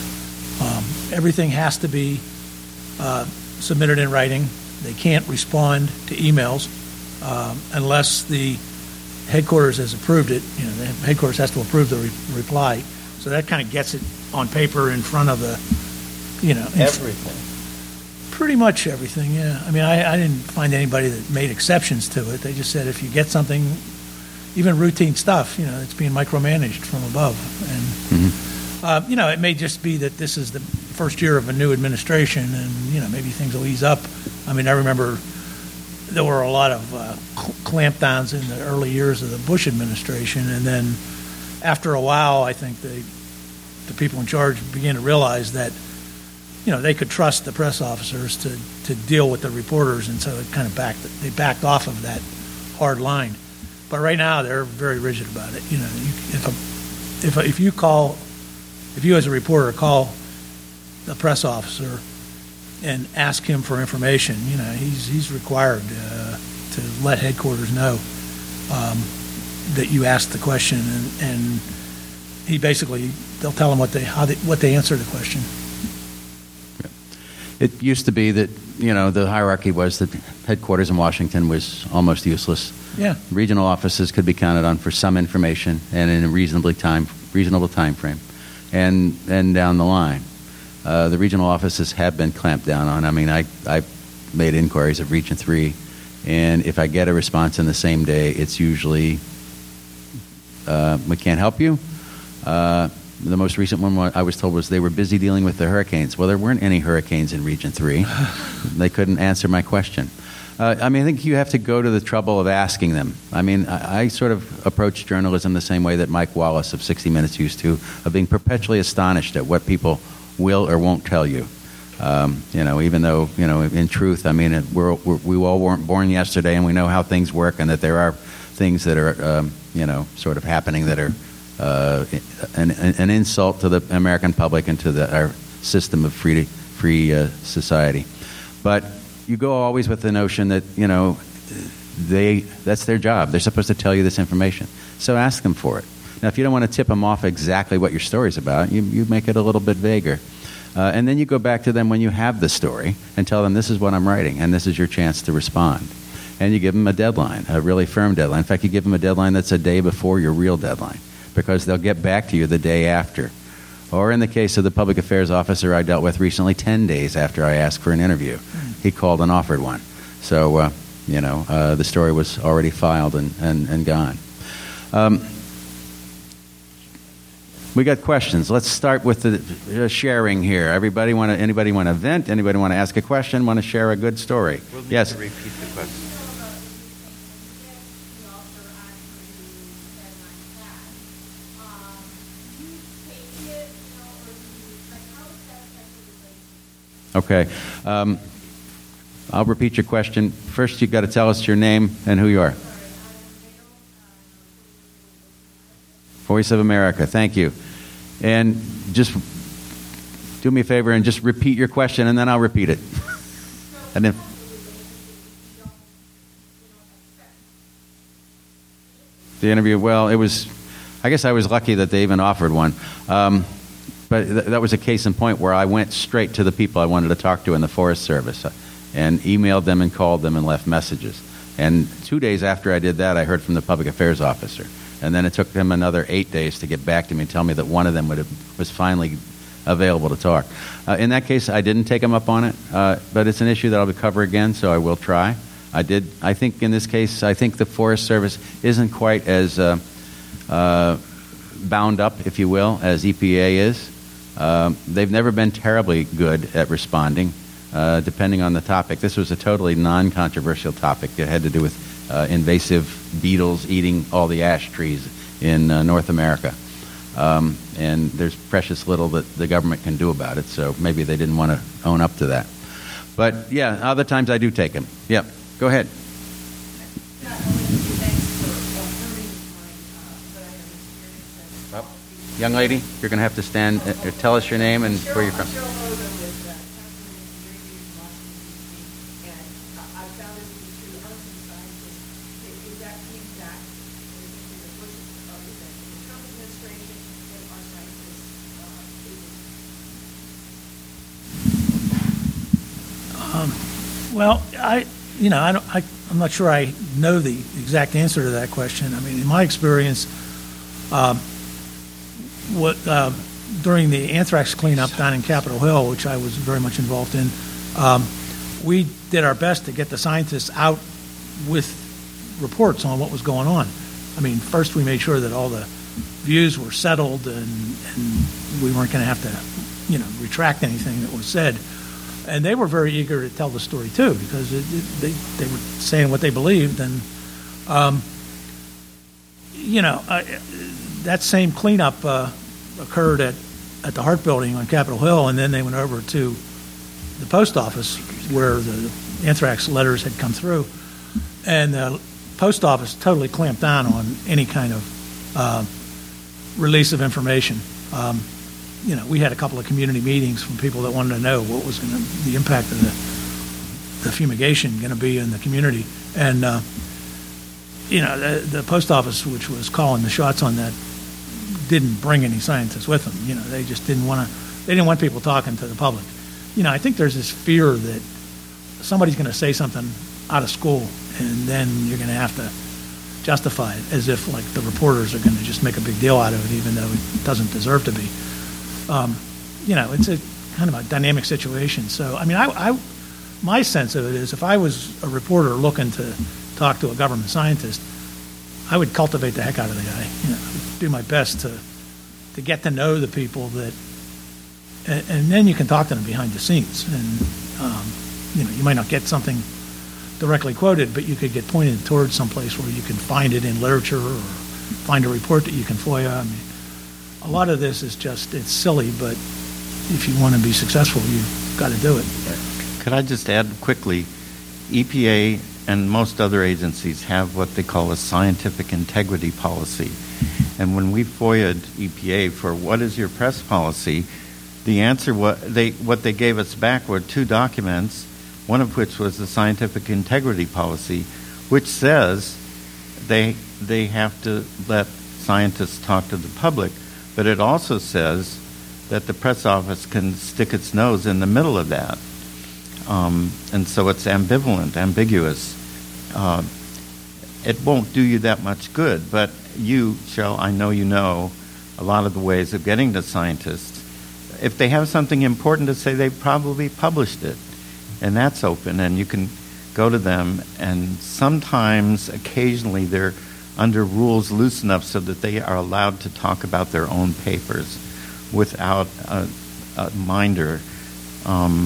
um, everything has to be uh, submitted in writing. They can't respond to emails um, unless the headquarters has approved it. You know, the headquarters has to approve the re- reply. So that kind of gets it on paper in front of the, you know. Everything. Pretty much everything, yeah. I mean, I, I didn't find anybody that made exceptions to it. They just said if you get something, even routine stuff, you know, it's being micromanaged from above. And, Mm-hmm. uh, you know, it may just be that this is the first year of a new administration and, you know, maybe things will ease up. I mean, I remember there were a lot of uh, clampdowns in the early years of the Bush administration, and then after a while, I think the the people in charge began to realize that, you know, they could trust the press officers to, to deal with the reporters, and so it kind of backed they backed off of that hard line. But right now, they're very rigid about it. You know, you, if a, if a, if you call, if you as a reporter call the press officer and ask him for information, you know, he's he's required uh, to let headquarters know um, that you asked the question, and, and he basically they'll tell him what they how they, what they answer the question. It used to be that, you know, the hierarchy was that headquarters in Washington was almost useless. Yeah. Regional offices could be counted on for some information and in a reasonably time reasonable time frame, and and down the line. Uh, the regional offices have been clamped down on. I mean, I, I made inquiries of Region three, and if I get a response in the same day, it's usually, uh, we can't help you. Uh, the most recent one I was told was they were busy dealing with the hurricanes. Well, there weren't any hurricanes in Region three. They couldn't answer my question. Uh, I mean, I think you have to go to the trouble of asking them. I mean, I, I sort of approach journalism the same way that Mike Wallace of sixty minutes used to, of being perpetually astonished at what people will or won't tell you. Um, you know, even though, you know, in truth, I mean, it, we're, we're, we all weren't born yesterday, and we know how things work, and that there are things that are, um, you know, sort of happening that are uh, an, an insult to the American public and to the, our system of free, free uh, society. But you go always with the notion that, you know, they that's their job. They're supposed to tell you this information. So ask them for it. Now, if you don't want to tip them off exactly what your story's about, you, you make it a little bit vaguer. Uh, and then you go back to them when you have the story and tell them, this is what I'm writing, and this is your chance to respond. And you give them a deadline, a really firm deadline. In fact, you give them a deadline that's a day before your real deadline, because they'll get back to you the day after. Or in the case of the public affairs officer I dealt with recently, ten days after I asked for an interview, he called and offered one. So, uh, you know, uh, the story was already filed and, and, and gone. Um, We got questions. Let's start with the uh, sharing here. Everybody want to? Anybody want to vent? Anybody want to ask a question? Want to share a good story? We'll need yes. to repeat the question. Okay. Um, I'll repeat your question. First, you've got to tell us your name and who you are. Voice of America. Thank you. And just do me a favor and just repeat your question, and then I'll repeat it. And then. The interview, well, it was, I guess I was lucky that they even offered one. Um, but th- that was a case in point where I went straight to the people I wanted to talk to in the Forest Service uh, and emailed them and called them and left messages. And two days after I did that, I heard from the public affairs officer. And then it took them another eight days to get back to me and tell me that one of them would have, was finally available to talk. Uh, in that case, I didn't take them up on it, uh, but it's an issue that I'll be cover again, so I will try. I did. I think in this case, I think the Forest Service isn't quite as uh, uh, bound up, if you will, as E P A is. Um, they've never been terribly good at responding, uh, depending on the topic. This was a totally non-controversial topic. It had to do with uh, invasive beetles eating all the ash trees in uh, North America. Um, and there's precious little that the government can do about it, so maybe they didn't want to own up to that. But, yeah, other times I do take them. Yep. Go ahead. Well, young lady, you're going to have to stand. Uh, tell us your name and where you're from. Um, well, I. You know, I don't, I, I'm not sure I know the exact answer to that question. I mean, in my experience, um, what uh, during the anthrax cleanup down in Capitol Hill, which I was very much involved in, um, we did our best to get the scientists out with reports on what was going on. I mean, first we made sure that all the views were settled and, and we weren't going to have to, you know, retract anything that was said. And they were very eager to tell the story, too, because it, it, they, they were saying what they believed. And, um, you know, I, that same cleanup uh, occurred at, at the Hart Building on Capitol Hill, and then they went over to the post office where the anthrax letters had come through. And the post office totally clamped down on any kind of uh, release of information. Um, You know, we had a couple of community meetings from people that wanted to know what was going to the impact of the the fumigation going to be in the community, and uh, you know, the, the post office, which was calling the shots on that, didn't bring any scientists with them. You know, they just didn't want to. They didn't want people talking to the public. You know, I think there's this fear that somebody's going to say something out of school, and then you're going to have to justify it as if like the reporters are going to just make a big deal out of it, even though it doesn't deserve to be. Um, you know, it's a kind of a dynamic situation. So, I mean, I, I, my sense of it is if I was a reporter looking to talk to a government scientist, I would cultivate the heck out of the guy. You know, I would do my best to to get to know the people that, and, and then you can talk to them behind the scenes. And, um, you know, you might not get something directly quoted, but you could get pointed towards someplace where you can find it in literature or find a report that you can FOIA. I mean, a lot of this is just, it's silly, but if you want to be successful, you've got to do it. Could I just add quickly, E P A and most other agencies have what they call a scientific integrity policy. And when we FOIA'd E P A for what is your press policy, the answer, what they, what they gave us back were two documents, one of which was the scientific integrity policy, which says they, they have to let scientists talk to the public. But it also says that the press office can stick its nose in the middle of that. Um, and so it's ambivalent, ambiguous. Uh, it won't do you that much good, but you, Shell, I know you know a lot of the ways of getting to scientists. If they have something important to say, they've probably published it. And that's open, and you can go to them, and sometimes, occasionally, they're under rules loose enough so that they are allowed to talk about their own papers without a, a minder. Um,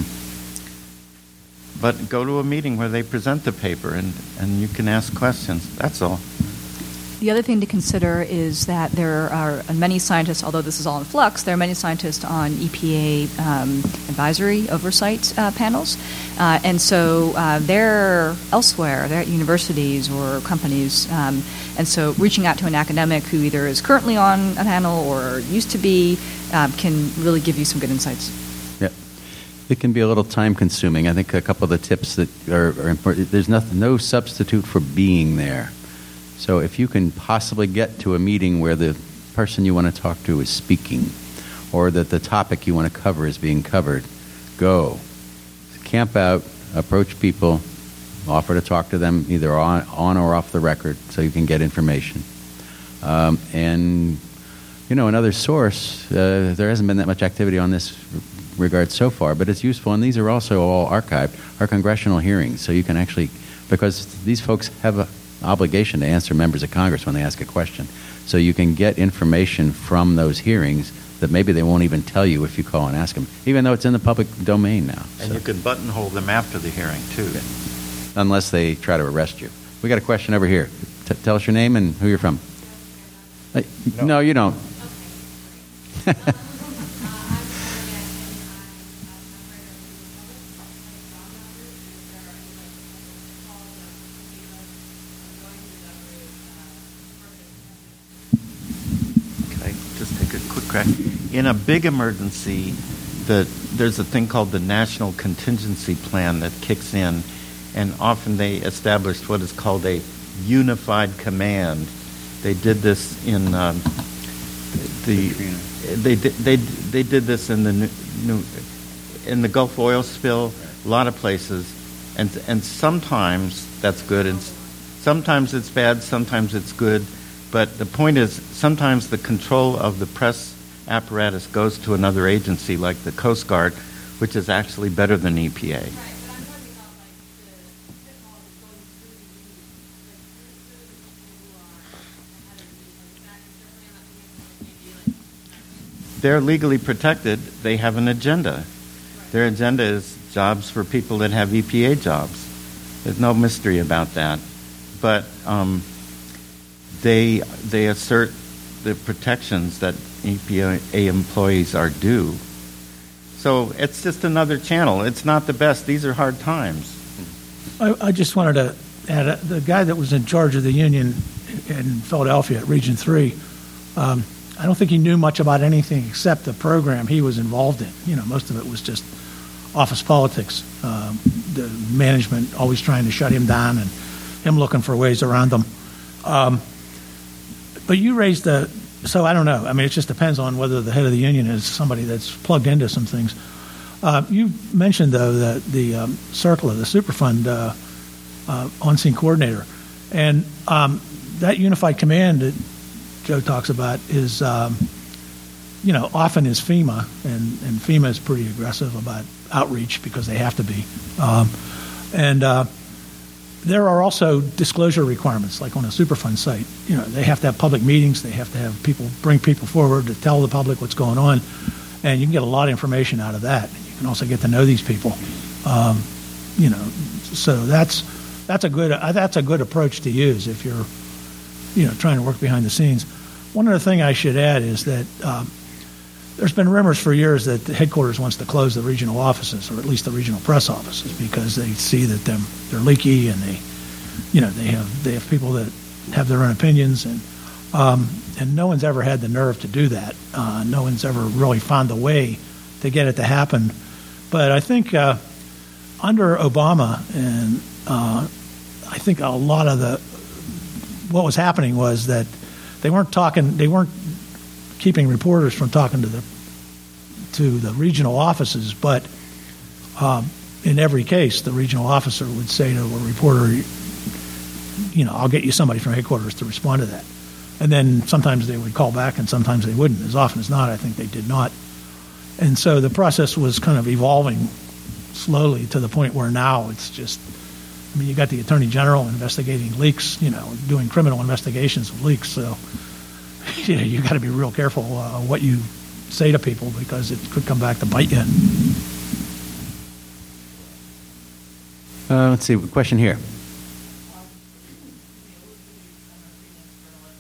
but go to a meeting where they present the paper and, and you can ask questions. That's all. the other thing to consider is that there are many scientists, although this is all in flux, there are many scientists on E P A um, advisory oversight uh, panels. Uh, and so uh, they're elsewhere, they're at universities or companies. Um, and so reaching out to an academic who either is currently on a panel or used to be um, can really give you some good insights. Yeah. It can be a little time consuming. I think a couple of the tips that are, are important, there's nothing, no substitute for being there. So if you can possibly get to a meeting where the person you want to talk to is speaking, or that the topic you want to cover is being covered, go. Camp out, approach people, offer to talk to them either on, on or off the record so you can get information. Um, and, you know, another source, uh, there hasn't been that much activity on this regard so far, but it's useful, and these are also all archived, are congressional hearings, so you can actually, because these folks have an obligation to answer members of Congress when they ask a question, so you can get information from those hearings that maybe they won't even tell you if you call and ask them, even though it's in the public domain now. And so. You can buttonhole them after the hearing, too. Yeah. Unless they try to arrest you. We got a question over here. T- tell us your name and who you're from. Uh, no. no, you don't. In a big emergency, the, there's a thing called the National Contingency Plan that kicks in, and often they established what is called a unified command. They did this in um, the they did they they did this in the new, new, in the Gulf oil spill, a lot of places, and and sometimes that's good, and sometimes it's bad, sometimes it's good. But the point is, sometimes the control of the press apparatus goes to another agency like the Coast Guard, which is actually better than E P A. Right, but I'm talking about like the pitfalls of going through the union, like they're legally protected. They have an agenda. Right. Their agenda is jobs for people that have E P A jobs. There's no mystery about that. But um, they they assert the protections that E P A employees are due. So it's just another channel. It's not the best. These are hard times. I, I just wanted to add, uh, the guy that was in charge of the union in Philadelphia at Region three, um, I don't think he knew much about anything except the program he was involved in. You know, most of it was just office politics. Um, the management always trying to shut him down and him looking for ways around them. Um, but you raised the, so I don't know. I mean, it just depends on whether the head of the union is somebody that's plugged into some things. Uh, you mentioned, though, that the um, CERCLA, the Superfund uh, uh, on-scene coordinator, and um, that unified command that Joe talks about is, um, you know, often is FEMA, and, and FEMA is pretty aggressive about outreach because they have to be. Um, and uh, there are also disclosure requirements, like on a Superfund site. You know, they have to have public meetings. They have to have people bring people forward to tell the public what's going on, and you can get a lot of information out of that. You can also get to know these people. Um, you know, so that's that's a good uh, that's a good approach to use if you're, you know, trying to work behind the scenes. One other thing I should add is that um, there's been rumors for years that the headquarters wants to close the regional offices, or at least the regional press offices, because they see that them they're leaky and they, you know, they have they have people that have their own opinions, and um, and no one's ever had the nerve to do that. Uh, no one's ever really found a way to get it to happen. But I think uh, under Obama, and uh, I think a lot of the what was happening was that they weren't talking, they weren't keeping reporters from talking to the to the regional offices, but um, in every case, the regional officer would say to a reporter, you know, I'll get you somebody from headquarters to respond to that. And then sometimes they would call back and sometimes they wouldn't. As often as not, I think they did not. And so the process was kind of evolving slowly to the point where now it's just, I mean, you got the Attorney General investigating leaks, you know, doing criminal investigations of leaks. So, you know, you got to be real careful uh, what you say to people because it could come back to bite you. Uh, let's see, question here.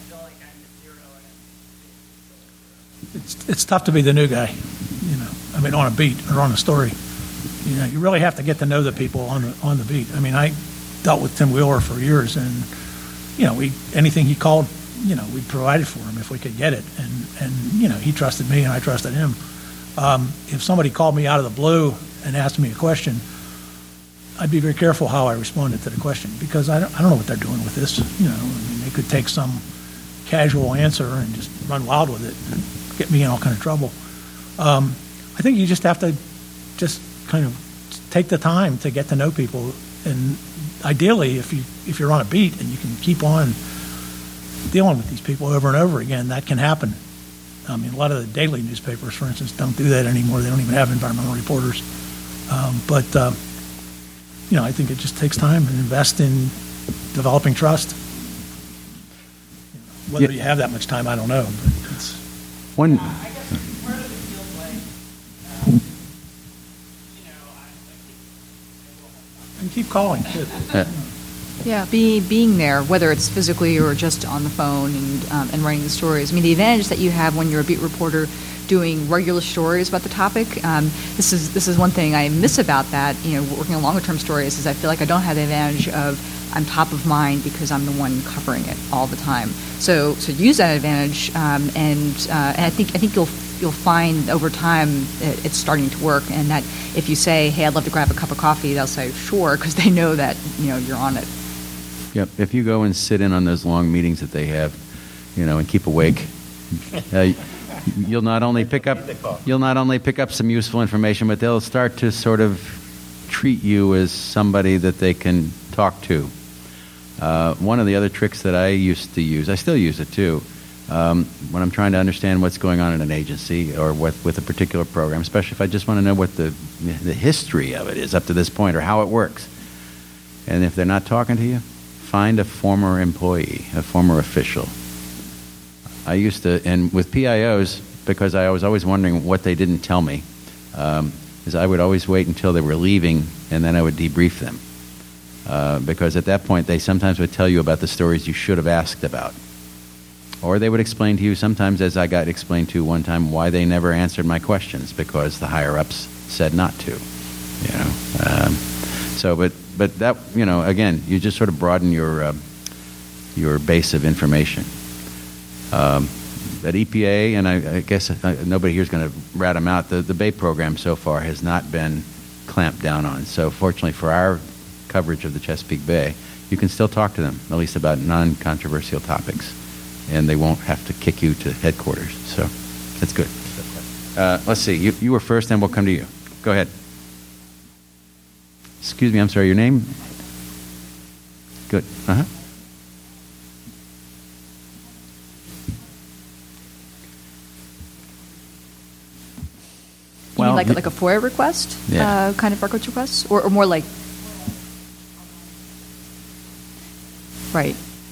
It's, it's tough to be the new guy, you know, I mean, on a beat or on a story. You know, you really have to get to know the people on the, on the beat. I mean, I dealt with Tim Wheeler for years, and, you know, we anything he called, you know, we provided for him if we could get it. And, and you know, he trusted me and I trusted him. Um, if somebody called me out of the blue and asked me a question, I'd be very careful how I responded to the question, because I don't, I don't know what they're doing with this. You know, I mean, they could take some casual answer and just run wild with it and get me in all kind of trouble. Um, I think you just have to just kind of take the time to get to know people, and ideally, if you if you're on a beat and you can keep on dealing with these people over and over again, that can happen. I mean, a lot of the daily newspapers, for instance, don't do that anymore. They don't even have environmental reporters. Um, but uh, you know, I think it just takes time and invest in developing trust. Whether Yeah. you have that much time, I don't know. But it's, One, I guess part of it feels like, um, you know, I, I and keep calling. Too. uh, Yeah, be, being there, whether it's physically or just on the phone and, um, and writing the stories. I mean, the advantage that you have when you're a beat reporter doing regular stories about the topic, um, this is this is one thing I miss about that, you know, working on longer term stories, is I feel like I don't have the advantage of I'm top of mind because I'm the one covering it all the time. So so use that advantage, um, and uh, and I think I think you'll you'll find over time it, it's starting to work, and that if you say, hey, I'd love to grab a cup of coffee, they'll say sure, because they know that, you know, you're on it. Yep. If you go and sit in on those long meetings that they have, you know, and keep awake, uh, you'll not only pick up you'll not only pick up some useful information, but they'll start to sort of treat you as somebody that they can talk to. Uh, one of the other tricks that I used to use, I still use it too, um, when I'm trying to understand what's going on in an agency or what, with a particular program, especially if I just want to know what the the history of it is up to this point or how it works. And if they're not talking to you, find a former employee, a former official. I used to, and with P I Os, because I was always wondering what they didn't tell me, um, is I would always wait until they were leaving, and then I would debrief them. Uh, because at that point, they sometimes would tell you about the stories you should have asked about. Or they would explain to you, sometimes as I got explained to one time, why they never answered my questions, because the higher-ups said not to. You know, um, so, but but that, you know, again, you just sort of broaden your uh, your base of information. Um, at E P A, and I, I guess uh, nobody here is going to rat them out, the, the Bay program so far has not been clamped down on. So fortunately for our coverage of the Chesapeake Bay, you can still talk to them, at least about non-controversial topics, and they won't have to kick you to headquarters. So that's good. Uh, let's see. You, you were first, and we'll come to you. Go ahead. Excuse me, I'm sorry, your name? Good. Uh-huh. You Well, mean like, y- like a FOIA request, Yeah. uh, kind of records request, or, or more like, right.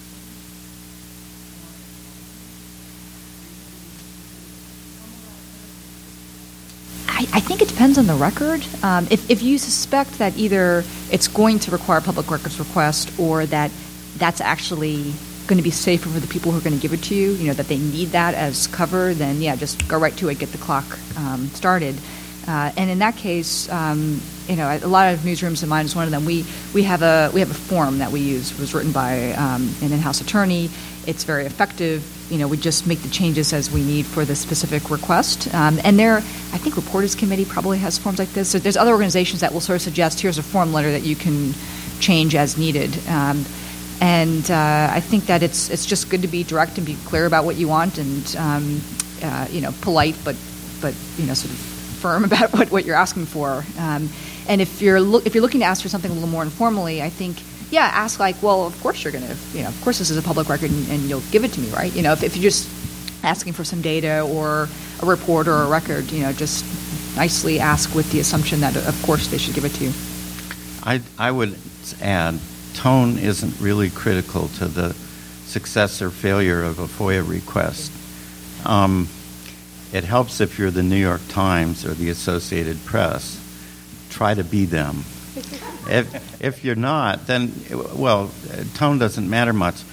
I, I think it depends on the record. Um, if, if you suspect that either it's going to require a public records request or that that's actually going to be safer for the people who are going to give it to you, you know, that they need that as cover, then yeah, just go right to it, get the clock um, started. Uh, and in that case, um, you know, a lot of newsrooms, and mine is one of them. We we have a we have a form that we use. It was written by um, an in-house attorney. It's very effective. You know, we just make the changes as we need for the specific request. Um, and there, I think Reporters Committee probably has forms like this. So there's other organizations that will sort of suggest, here's a form letter that you can change as needed. Um, and uh, I think that it's it's just good to be direct and be clear about what you want, and um, uh, you know, polite, but but you know, sort of firm about what, what you're asking for. Um, and if you're lo- if you're looking to ask for something a little more informally, I think, yeah, ask like, well, of course you're going to, you know, of course this is a public record and, and you'll give it to me, right? You know, if, if you're just asking for some data or a report or a record, you know, just nicely ask with the assumption that, of course, they should give it to you. I, I would add, tone isn't really critical to the success or failure of a FOIA request. Um, it helps if you're the New York Times or the Associated Press. Try to be them. If if you're not, then, well, tone doesn't matter much.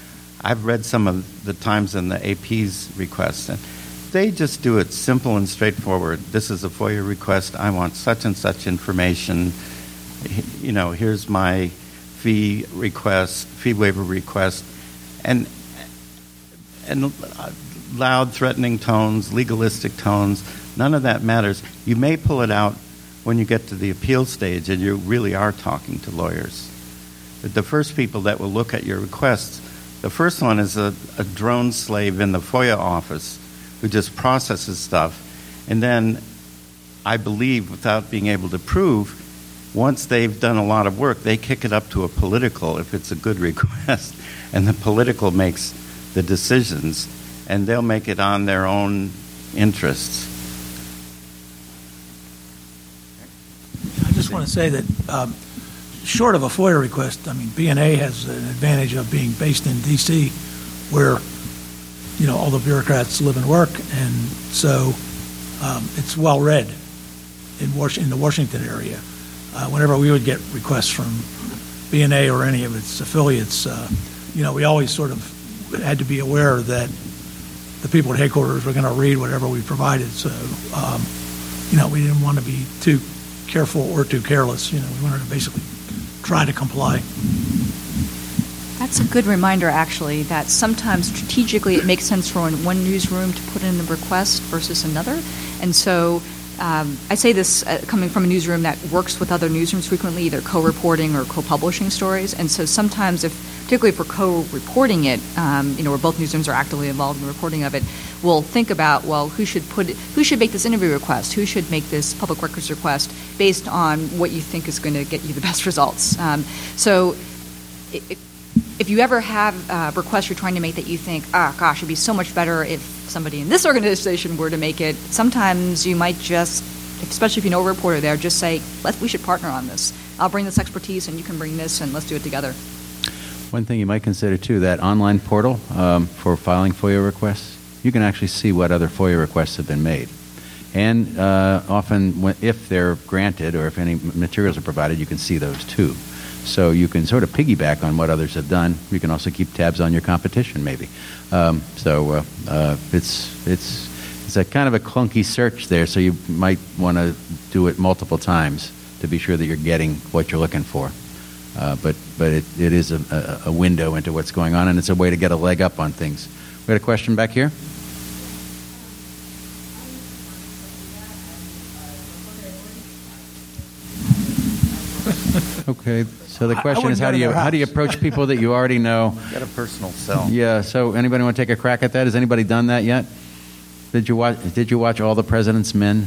I've read some of the times in the A P's requests, and they just do it simple and straightforward. This is a FOIA request. I want such and such information. You know, here's my fee request, fee waiver request, and and loud, threatening tones, legalistic tones. None of that matters. You may pull it out when you get to the appeal stage, and you really are talking to lawyers. But the first people that will look at your requests, the first one is a, a drone slave in the FOIA office who just processes stuff. And then, I believe, without being able to prove, once they've done a lot of work, they kick it up to a political, if it's a good request, and the political makes the decisions, and they'll make it on their own interests. I just want to say that um, short of a FOIA request, I mean, B N A has an advantage of being based in D C, where, you know, all the bureaucrats live and work, and so um, it's well read in, Was- in the Washington area. Uh, whenever we would get requests from B N A or any of its affiliates, uh, you know, we always sort of had to be aware that the people at headquarters were going to read whatever we provided. So, um, you know, we didn't want to be too careful or too careless. You know, we wanted to basically try to comply. That's a good reminder, actually, that sometimes strategically it makes sense for one newsroom to put in the request versus another. And so um, I say this uh, coming from a newsroom that works with other newsrooms frequently, either co-reporting or co-publishing stories. And so sometimes if, particularly if we're co-reporting it, um, you know, where both newsrooms are actively involved in the reporting of it, we'll think about, well, who should put, who should make this interview request? Who should make this public records request based on what you think is going to get you the best results? Um, so it, it, if you ever have a request you're trying to make that you think, ah, gosh, it'd be so much better if somebody in this organization were to make it, sometimes you might just, especially if you know a reporter there, just say, Let, we should partner on this. I'll bring this expertise and you can bring this and let's do it together. One thing you might consider, too, that online portal um, for filing FOIA requests, you can actually see what other FOIA requests have been made. And uh, often, when, if they're granted or if any materials are provided, you can see those, too. So you can sort of piggyback on what others have done. You can also keep tabs on your competition, maybe. Um, so uh, uh, it's it's it's a kind of a clunky search there. So you might want to do it multiple times to be sure that you're getting what you're looking for. Uh, but but it, it is a, a, a window into what's going on, and it's a way to get a leg up on things. We got a question back here. Okay, so the question is, how do you how do you approach people that you already know? Get a personal cell. Yeah. So anybody want to take a crack at that? Has anybody done that yet? Did you watch Did you watch All the President's Men?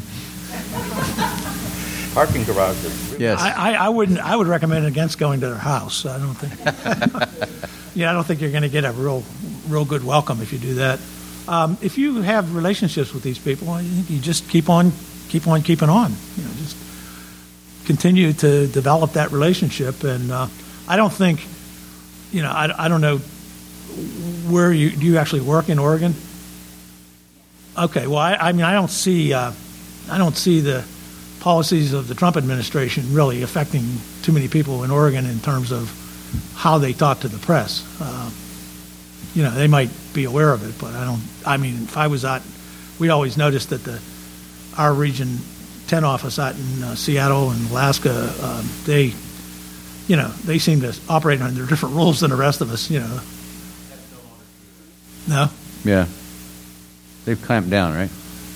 Parking garages. Yes. I, I, I wouldn't. I would recommend against going to their house. I don't think. yeah, I don't think you're going to get a real, real good welcome if you do that. Um, if you have relationships with these people, I think you just keep on, keep on, keeping on. You know, just continue to develop that relationship. And uh, I don't think, you know, I, I don't know where you do you actually work in Oregon? Okay. Well, I, I mean, I don't see, uh, I don't see the policies of the Trump administration really affecting too many people in Oregon in terms of how they talk to the press. Uh, you know, they might be aware of it, but I don't. I mean, if I was out, we always noticed that the our Region ten office out in uh, Seattle and Alaska, um, they, you know, they seem to operate under different rules than the rest of us. You know. No. Yeah. They've clamped down, right?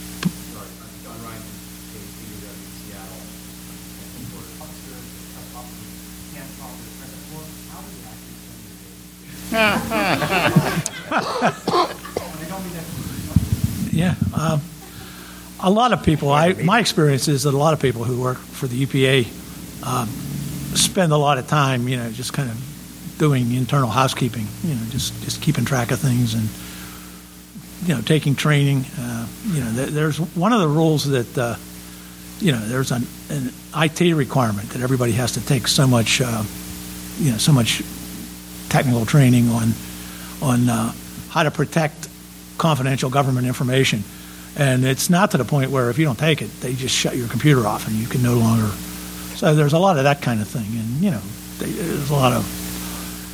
Yeah, um, a lot of people. I my experience is that a lot of people who work for the E P A um, spend a lot of time, you know, just kind of doing internal housekeeping. You know, just just keeping track of things and you know taking training. Uh, you know, th- there's one of the rules that uh, you know there's an, an I T requirement that everybody has to take so much, uh, you know, so much technical training on on uh, how to protect confidential government information. And it's not to the point where if you don't take it, they just shut your computer off and you can no longer. So there's a lot of that kind of thing. And, you know, there's a lot of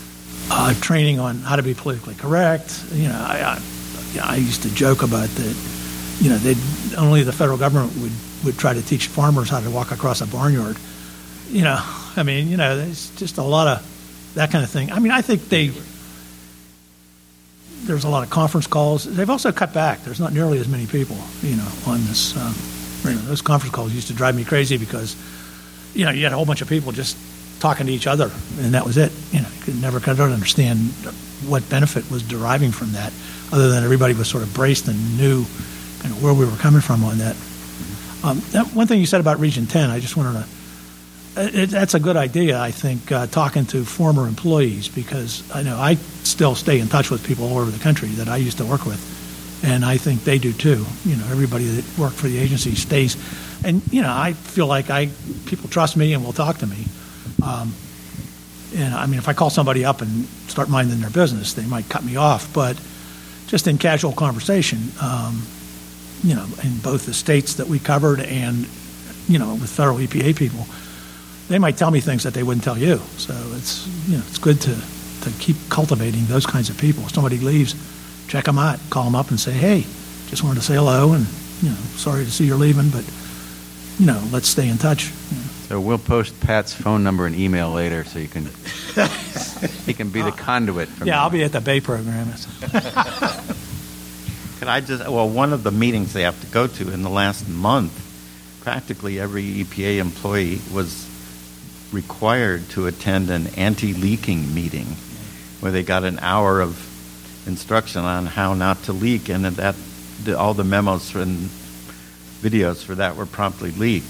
uh, training on how to be politically correct. You know, I, I, I used to joke about that. You know, they only the federal government would, would try to teach farmers how to walk across a barnyard. You know, I mean, you know, there's just a lot of that kind of thing. I mean, I think they there's a lot of conference calls. They've also cut back. There's not nearly as many people, you know, on this. Um, you know, those conference calls used to drive me crazy because, you know, you had a whole bunch of people just talking to each other, and that was it. You know, you could never kind of understand what benefit was deriving from that, other than everybody was sort of braced and knew kind of where we were coming from on that. Um, that one thing you said about Region ten, I just wanted to. It, that's a good idea, I think, uh, talking to former employees, because I know I still stay in touch with people all over the country that I used to work with, and I think they do too. You know, everybody that worked for the agency stays, and you know, I feel like I people trust me and will talk to me. Um, and I mean, if I call somebody up and start minding their business, they might cut me off, but just in casual conversation, um, you know, in both the states that we covered and you know, with federal E P A people, they might tell me things that they wouldn't tell you. So it's, you know, it's good to, to keep cultivating those kinds of people. If somebody leaves, check them out, call them up and say, hey, just wanted to say hello, and, you know, sorry to see you're leaving, but, you know, let's stay in touch. You know. So we'll post Pat's phone number and email later so you can, he can be the conduit. From yeah, you. I'll be at the Bay program. Could I just, well, one of the meetings they have to go to in the last month, practically every E P A employee was required to attend an anti-leaking meeting where they got an hour of instruction on how not to leak, and that the, all the memos and videos for that were promptly leaked.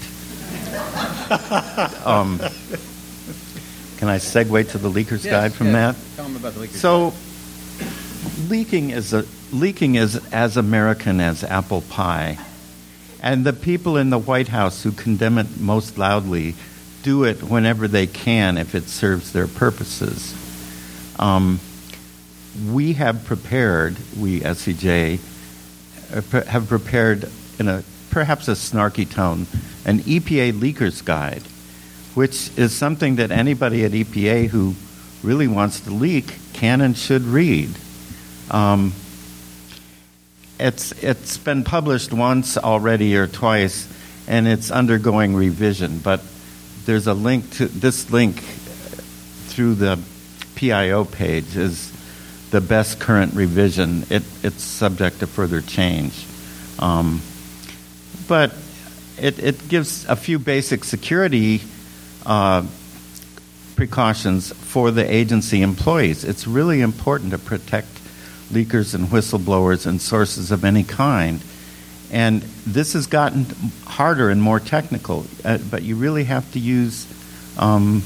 um, can I segue to the Leaker's Yes, Guide from yes. that? Tell them about the Leaker's So, leaking is a leaking is as American as apple pie, and the people in the White House who condemn it most loudly do it whenever they can if it serves their purposes. Um, we have prepared, we S C J, uh, pre- have prepared in a perhaps a snarky tone, an E P A Leaker's Guide, which is something that anybody at E P A who really wants to leak can and should read. Um, it's it's been published once already or twice, and it's undergoing revision, but there's a link to this link through the P I O page is the best current revision. It, it's subject to further change. Um, but it, it gives a few basic security uh, precautions for the agency employees. It's really important to protect leakers and whistleblowers and sources of any kind. And this has gotten harder and more technical, uh, but you really have to use um,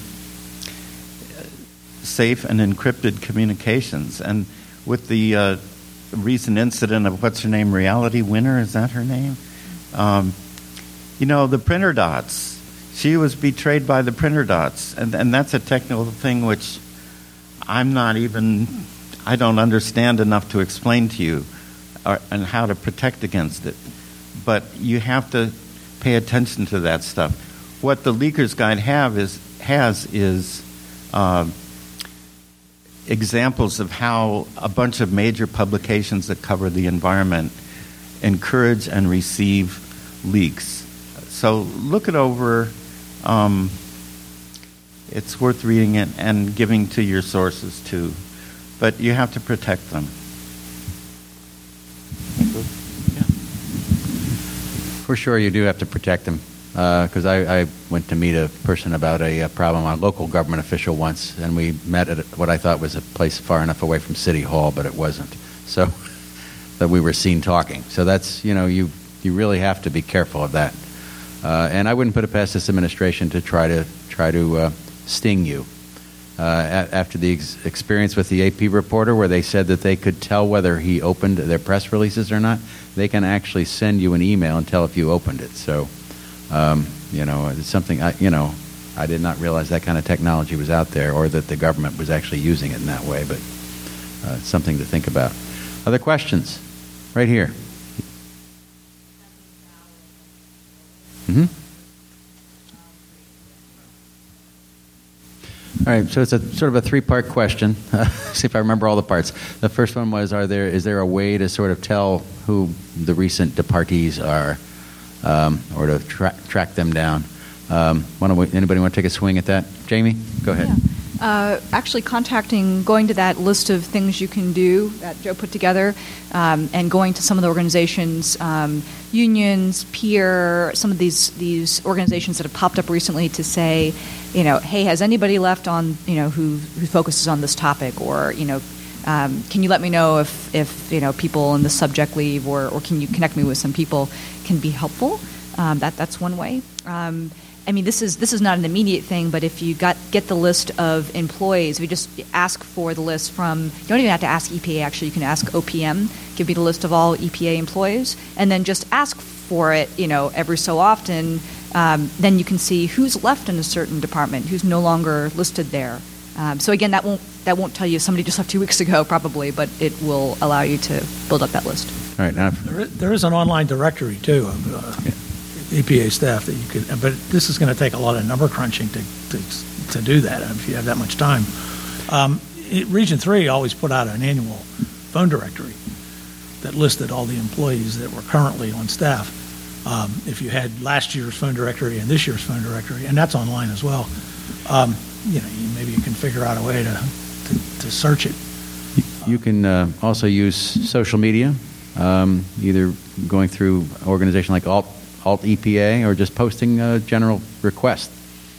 safe and encrypted communications. And with the uh, recent incident of what's her name, Reality Winner, is that her name? Um, you know, the printer dots. She was betrayed by the printer dots, and, and that's a technical thing which I'm not even, I don't understand enough to explain to you, or, and how to protect against it. But you have to pay attention to that stuff. What the Leaker's Guide have is has is uh, examples of how a bunch of major publications that cover the environment encourage and receive leaks. So look it over. Um, it's worth reading it and giving to your sources too. But you have to protect them. For sure, you do have to protect them. Because uh, I, I went to meet a person about a, a problem, a local government official once, and we met at what I thought was a place far enough away from City Hall, but it wasn't. So that we were seen talking. So that's, you know, you you really have to be careful of that. Uh, and I wouldn't put it past this administration to try to try to uh, sting you. Uh, a- after the ex- experience with the A P reporter, where they said that they could tell whether he opened their press releases or not, they can actually send you an email and tell if you opened it. So. Um, you know, it's something, I, you know, I did not realize that kind of technology was out there, or that the government was actually using it in that way, but uh, it's something to think about. Other questions? Right here. Mm-hmm. All right, so it's a sort of a three-part question. See if I remember all the parts. The first one was: Are there is there a way to sort of tell who the recent departees are, um, or to tra- track them down? Um, why don't we, anybody want to take a swing at that? Jamie, go ahead. Yeah. Uh, actually contacting, going to that list of things you can do that Joe put together, um, and going to some of the organizations, um, unions, peer, some of these these organizations that have popped up recently to say, you know, hey, has anybody left on, you know, who who focuses on this topic, or, you know, um, can you let me know if, if you know, people in the subject leave, or, or can you connect me with some people, can be helpful. Um, that that's one way. Um, I mean, this is this is not an immediate thing, but if you got get the list of employees, if you just ask for the list from, you don't even have to ask E P A, actually, you can ask O P M, give me the list of all E P A employees, and then just ask for it, you know, every so often, um, then you can see who's left in a certain department, who's no longer listed there. Um, so again, that won't that won't tell you somebody just left two weeks ago, probably, but it will allow you to build up that list. All right, now, There is, there is an online directory, too, of uh, E P A staff that you could, but this is going to take a lot of number crunching to, to, to do that if you have that much time. Um, it, Region three always put out an annual phone directory that listed all the employees that were currently on staff. Um, if you had last year's phone directory and this year's phone directory, and that's online as well, um, you know, you, maybe you can figure out a way to, to, to search it. you can uh, also use social media, um, either going through an organization like Alt Alt E P A, or just posting a general request.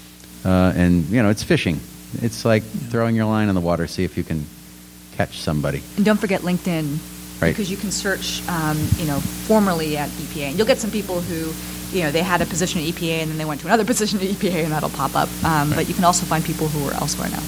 Uh, and, you know, it's fishing. It's like throwing your line in the water, see if you can catch somebody. And don't forget LinkedIn, Right. because you can search, um, you know, formerly at E P A. And you'll get some people who, you know, they had a position at E P A and then they went to another position at E P A, and that'll pop up. Um, Right. But you can also find people who are elsewhere now.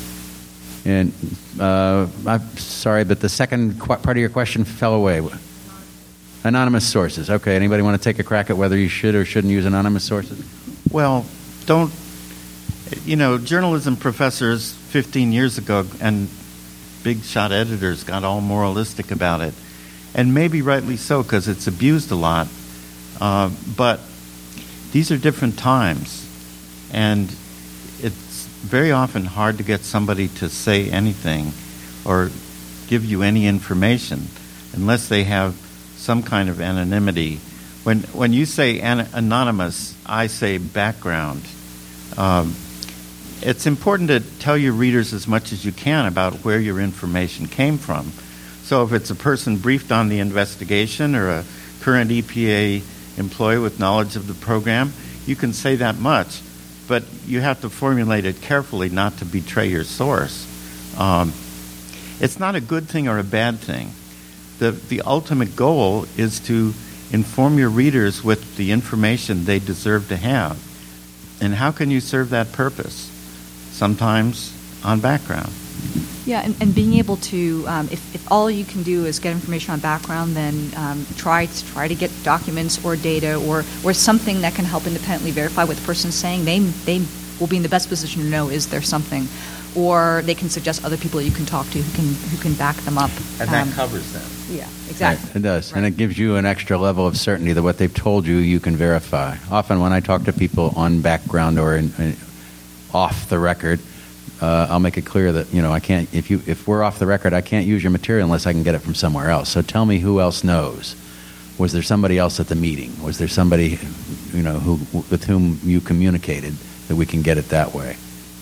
And uh, I'm sorry, but the second qu- part of your question fell away. Anonymous sources. Okay, anybody want to take a crack at whether you should or shouldn't use anonymous sources? Well, don't, you know, journalism professors fifteen years ago and big shot editors got all moralistic about it. And maybe rightly so, because it's abused a lot. Uh, but these are different times. And it's very often hard to get somebody to say anything or give you any information unless they have some kind of anonymity. When when you say an- anonymous, I say background. Um, it's important to tell your readers as much as you can about where your information came from. So if it's a person briefed on the investigation or a current E P A employee with knowledge of the program, you can say that much, but you have to formulate it carefully not to betray your source. Um, it's not a good thing or a bad thing. The, the ultimate goal is to inform your readers with the information they deserve to have. And how can you serve that purpose? Sometimes on background. Yeah, and, and being able to, um, if, if all you can do is get information on background, then um, try to try to get documents or data or, or something that can help independently verify what the person is saying. They they will be in the best position to know, is there something, or they can suggest other people you can talk to who can who can back them up. And that Um, covers them. Yeah, exactly. Right, it does. And Right. it gives you an extra level of certainty that what they've told you, you can verify. Often when I talk to people on background or in, in, off the record, uh, I'll make it clear that, you know, I can't, if you if we're off the record, I can't use your material unless I can get it from somewhere else. So tell me who else knows. Was there somebody else at the meeting? Was there somebody, you know, who with whom you communicated that we can get it that way?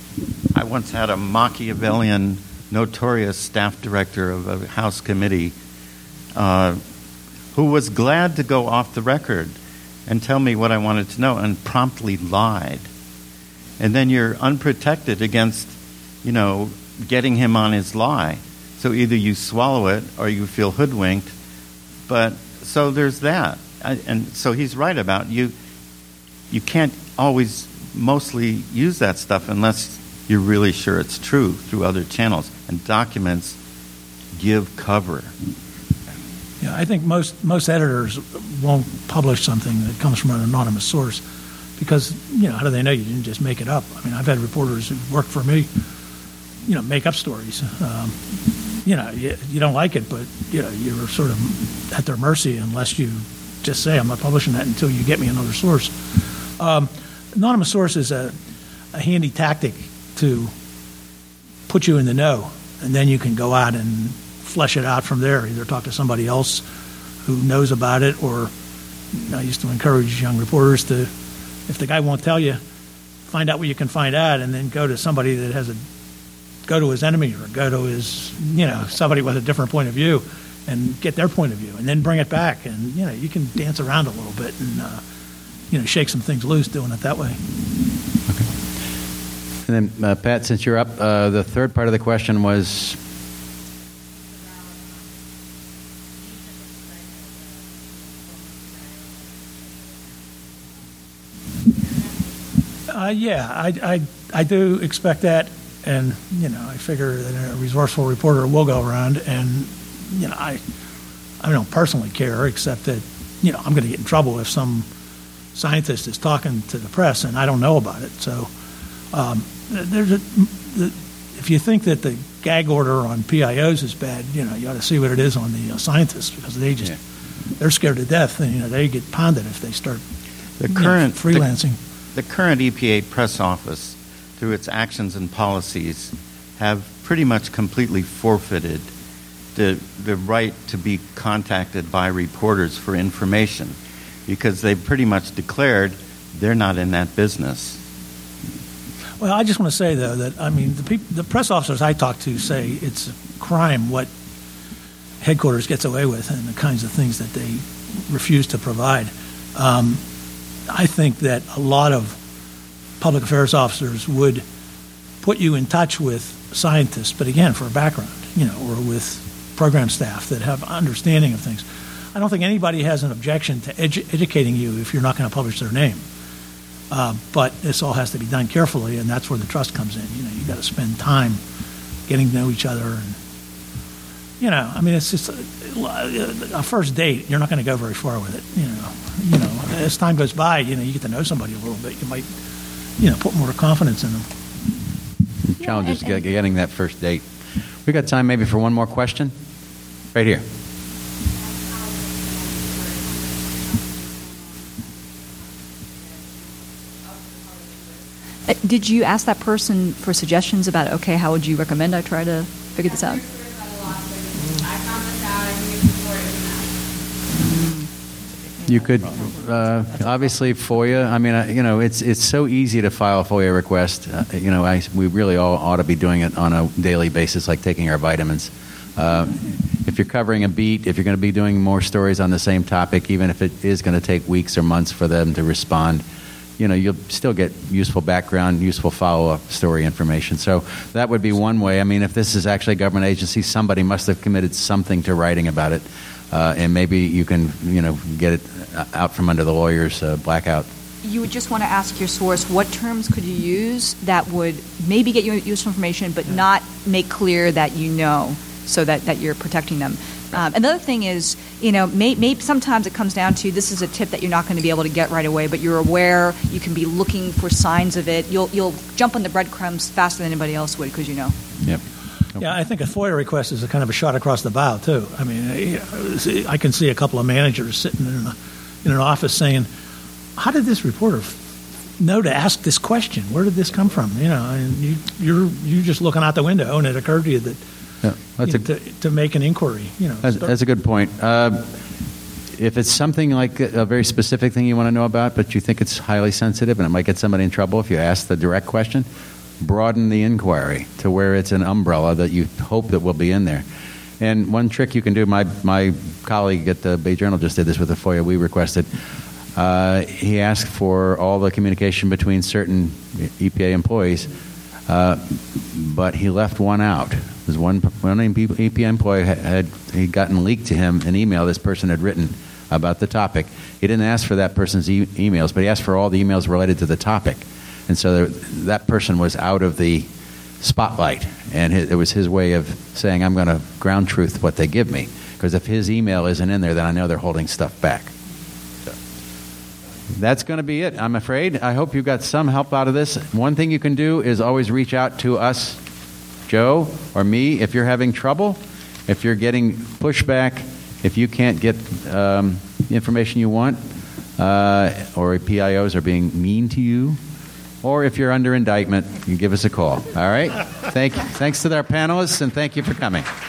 I once had a Machiavellian, notorious staff director of a House committee uh, who was glad to go off the record and tell me what I wanted to know and promptly lied. And then you're unprotected against, you know, getting him on his lie. So either you swallow it or you feel hoodwinked. But so there's that. I, and so he's right about you. You can't always mostly use that stuff unless you're really sure it's true through other channels. And documents give cover. Yeah, I think most most editors won't publish something that comes from an anonymous source because, you know, how do they know you didn't just make it up? I mean, I've had reporters who work for me, you know, make up stories. Um, you know, you, you don't like it, but, you know, you're sort of at their mercy unless you just say, I'm not publishing that until you get me another source. Um, anonymous source is a, a handy tactic to put you in the know, and then you can go out and flesh it out from there. Either talk to somebody else who knows about it, or I used to encourage young reporters to, if the guy won't tell you, find out what you can find out, and then go to somebody that has a, go to his enemy, or go to his, you know, somebody with a different point of view, and get their point of view, and then bring it back. And, you know, you can dance around a little bit and, uh, you know, shake some things loose doing it that way. And then, uh, Pat, since you're up, uh, the third part of the question was... Uh, yeah, I, I, I do expect that, and, you know, I figure that a resourceful reporter will go around, and, you know, I, I don't personally care, except that, you know, I'm going to get in trouble if some scientist is talking to the press and I don't know about it. So um, there's a, the, if you think that the gag order on P I Os is bad, you know, you ought to see what it is on the uh, scientists, because they just, yeah. they're scared to death, and, you know, they get ponded if they start the current know, freelancing. The, the current E P A press office, through its actions and policies, have pretty much completely forfeited the the right to be contacted by reporters for information, because they've pretty much declared they're not in that business. Well, I just want to say, though, that, I mean, the, peop- the press officers I talk to say it's a crime what headquarters gets away with and the kinds of things that they refuse to provide. Um, I think that a lot of public affairs officers would put you in touch with scientists, but again, for a background, you know, or with program staff that have understanding of things. I don't think anybody has an objection to edu- educating you if you're not going to publish their name. Uh, but this all has to be done carefully, and that's where the trust comes in. You know, you got to spend time getting to know each other, and you know, I mean, it's just a, a first date. You're not going to go very far with it. You know, you know, as time goes by, you know, you get to know somebody a little bit. You might, you know, put more confidence in them. The challenge is get- getting that first date. We got time maybe for one more question, right here. Uh, Did you ask that person for suggestions about, okay, how would you recommend I try to figure this out? You could, uh, obviously, FOIA. I mean, uh, you know, it's it's so easy to file a FOIA request. Uh, you know, I, we really all ought to be doing it on a daily basis, like taking our vitamins. Uh, if you're covering a beat, if you're going to be doing more stories on the same topic, even if it is going to take weeks or months for them to respond, you know, you'll still get useful background, useful follow-up story information. So that would be one way. I mean, if this is actually a government agency, somebody must have committed something to writing about it, uh, and maybe you can, you know, get it out from under the lawyer's uh, blackout. You would just want to ask your source, what terms could you use that would maybe get you useful information, but not make clear that you know, so that, that you're protecting them. Um, another thing is, you know, may, may, sometimes it comes down to this is a tip that you're not going to be able to get right away, but you're aware, you can be looking for signs of it. You'll you'll jump on the breadcrumbs faster than anybody else would, because you know. Yep. Okay. Yeah, I think a FOIA request is a kind of a shot across the bow, too. I mean, I can see a couple of managers sitting in, a, in an office saying, how did this reporter know to ask this question? Where did this come from? You know, and you, you're, you're just looking out the window, and it occurred to you that Yeah, that's you a, know, to, to make an inquiry. You know, that's, that's a good point. Uh, if it's something like a, a very specific thing you want to know about, but you think it's highly sensitive and it might get somebody in trouble if you ask the direct question, broaden the inquiry to where it's an umbrella that you hope that will be in there. And one trick you can do, my my colleague at the Bay Journal just did this with a FOIA we requested. Uh, he asked for all the communication between certain E P A employees, uh, but he left one out. There's one one E P A employee had, had he'd gotten leaked to him an email this person had written about the topic. He didn't ask for that person's e- emails, but he asked for all the emails related to the topic. And so there, that person was out of the spotlight, and his, it was his way of saying, I'm going to ground truth what they give me, because if his email isn't in there, then I know they're holding stuff back. So that's going to be it, I'm afraid. I hope you got some help out of this. One thing you can do is always reach out to us, Joe or me, if you're having trouble, if you're getting pushback, if you can't get um, the information you want, uh, or P I Os are being mean to you. or if you're under indictment, you can give us a call. All right? Thank, thanks to our panelists, and thank you for coming.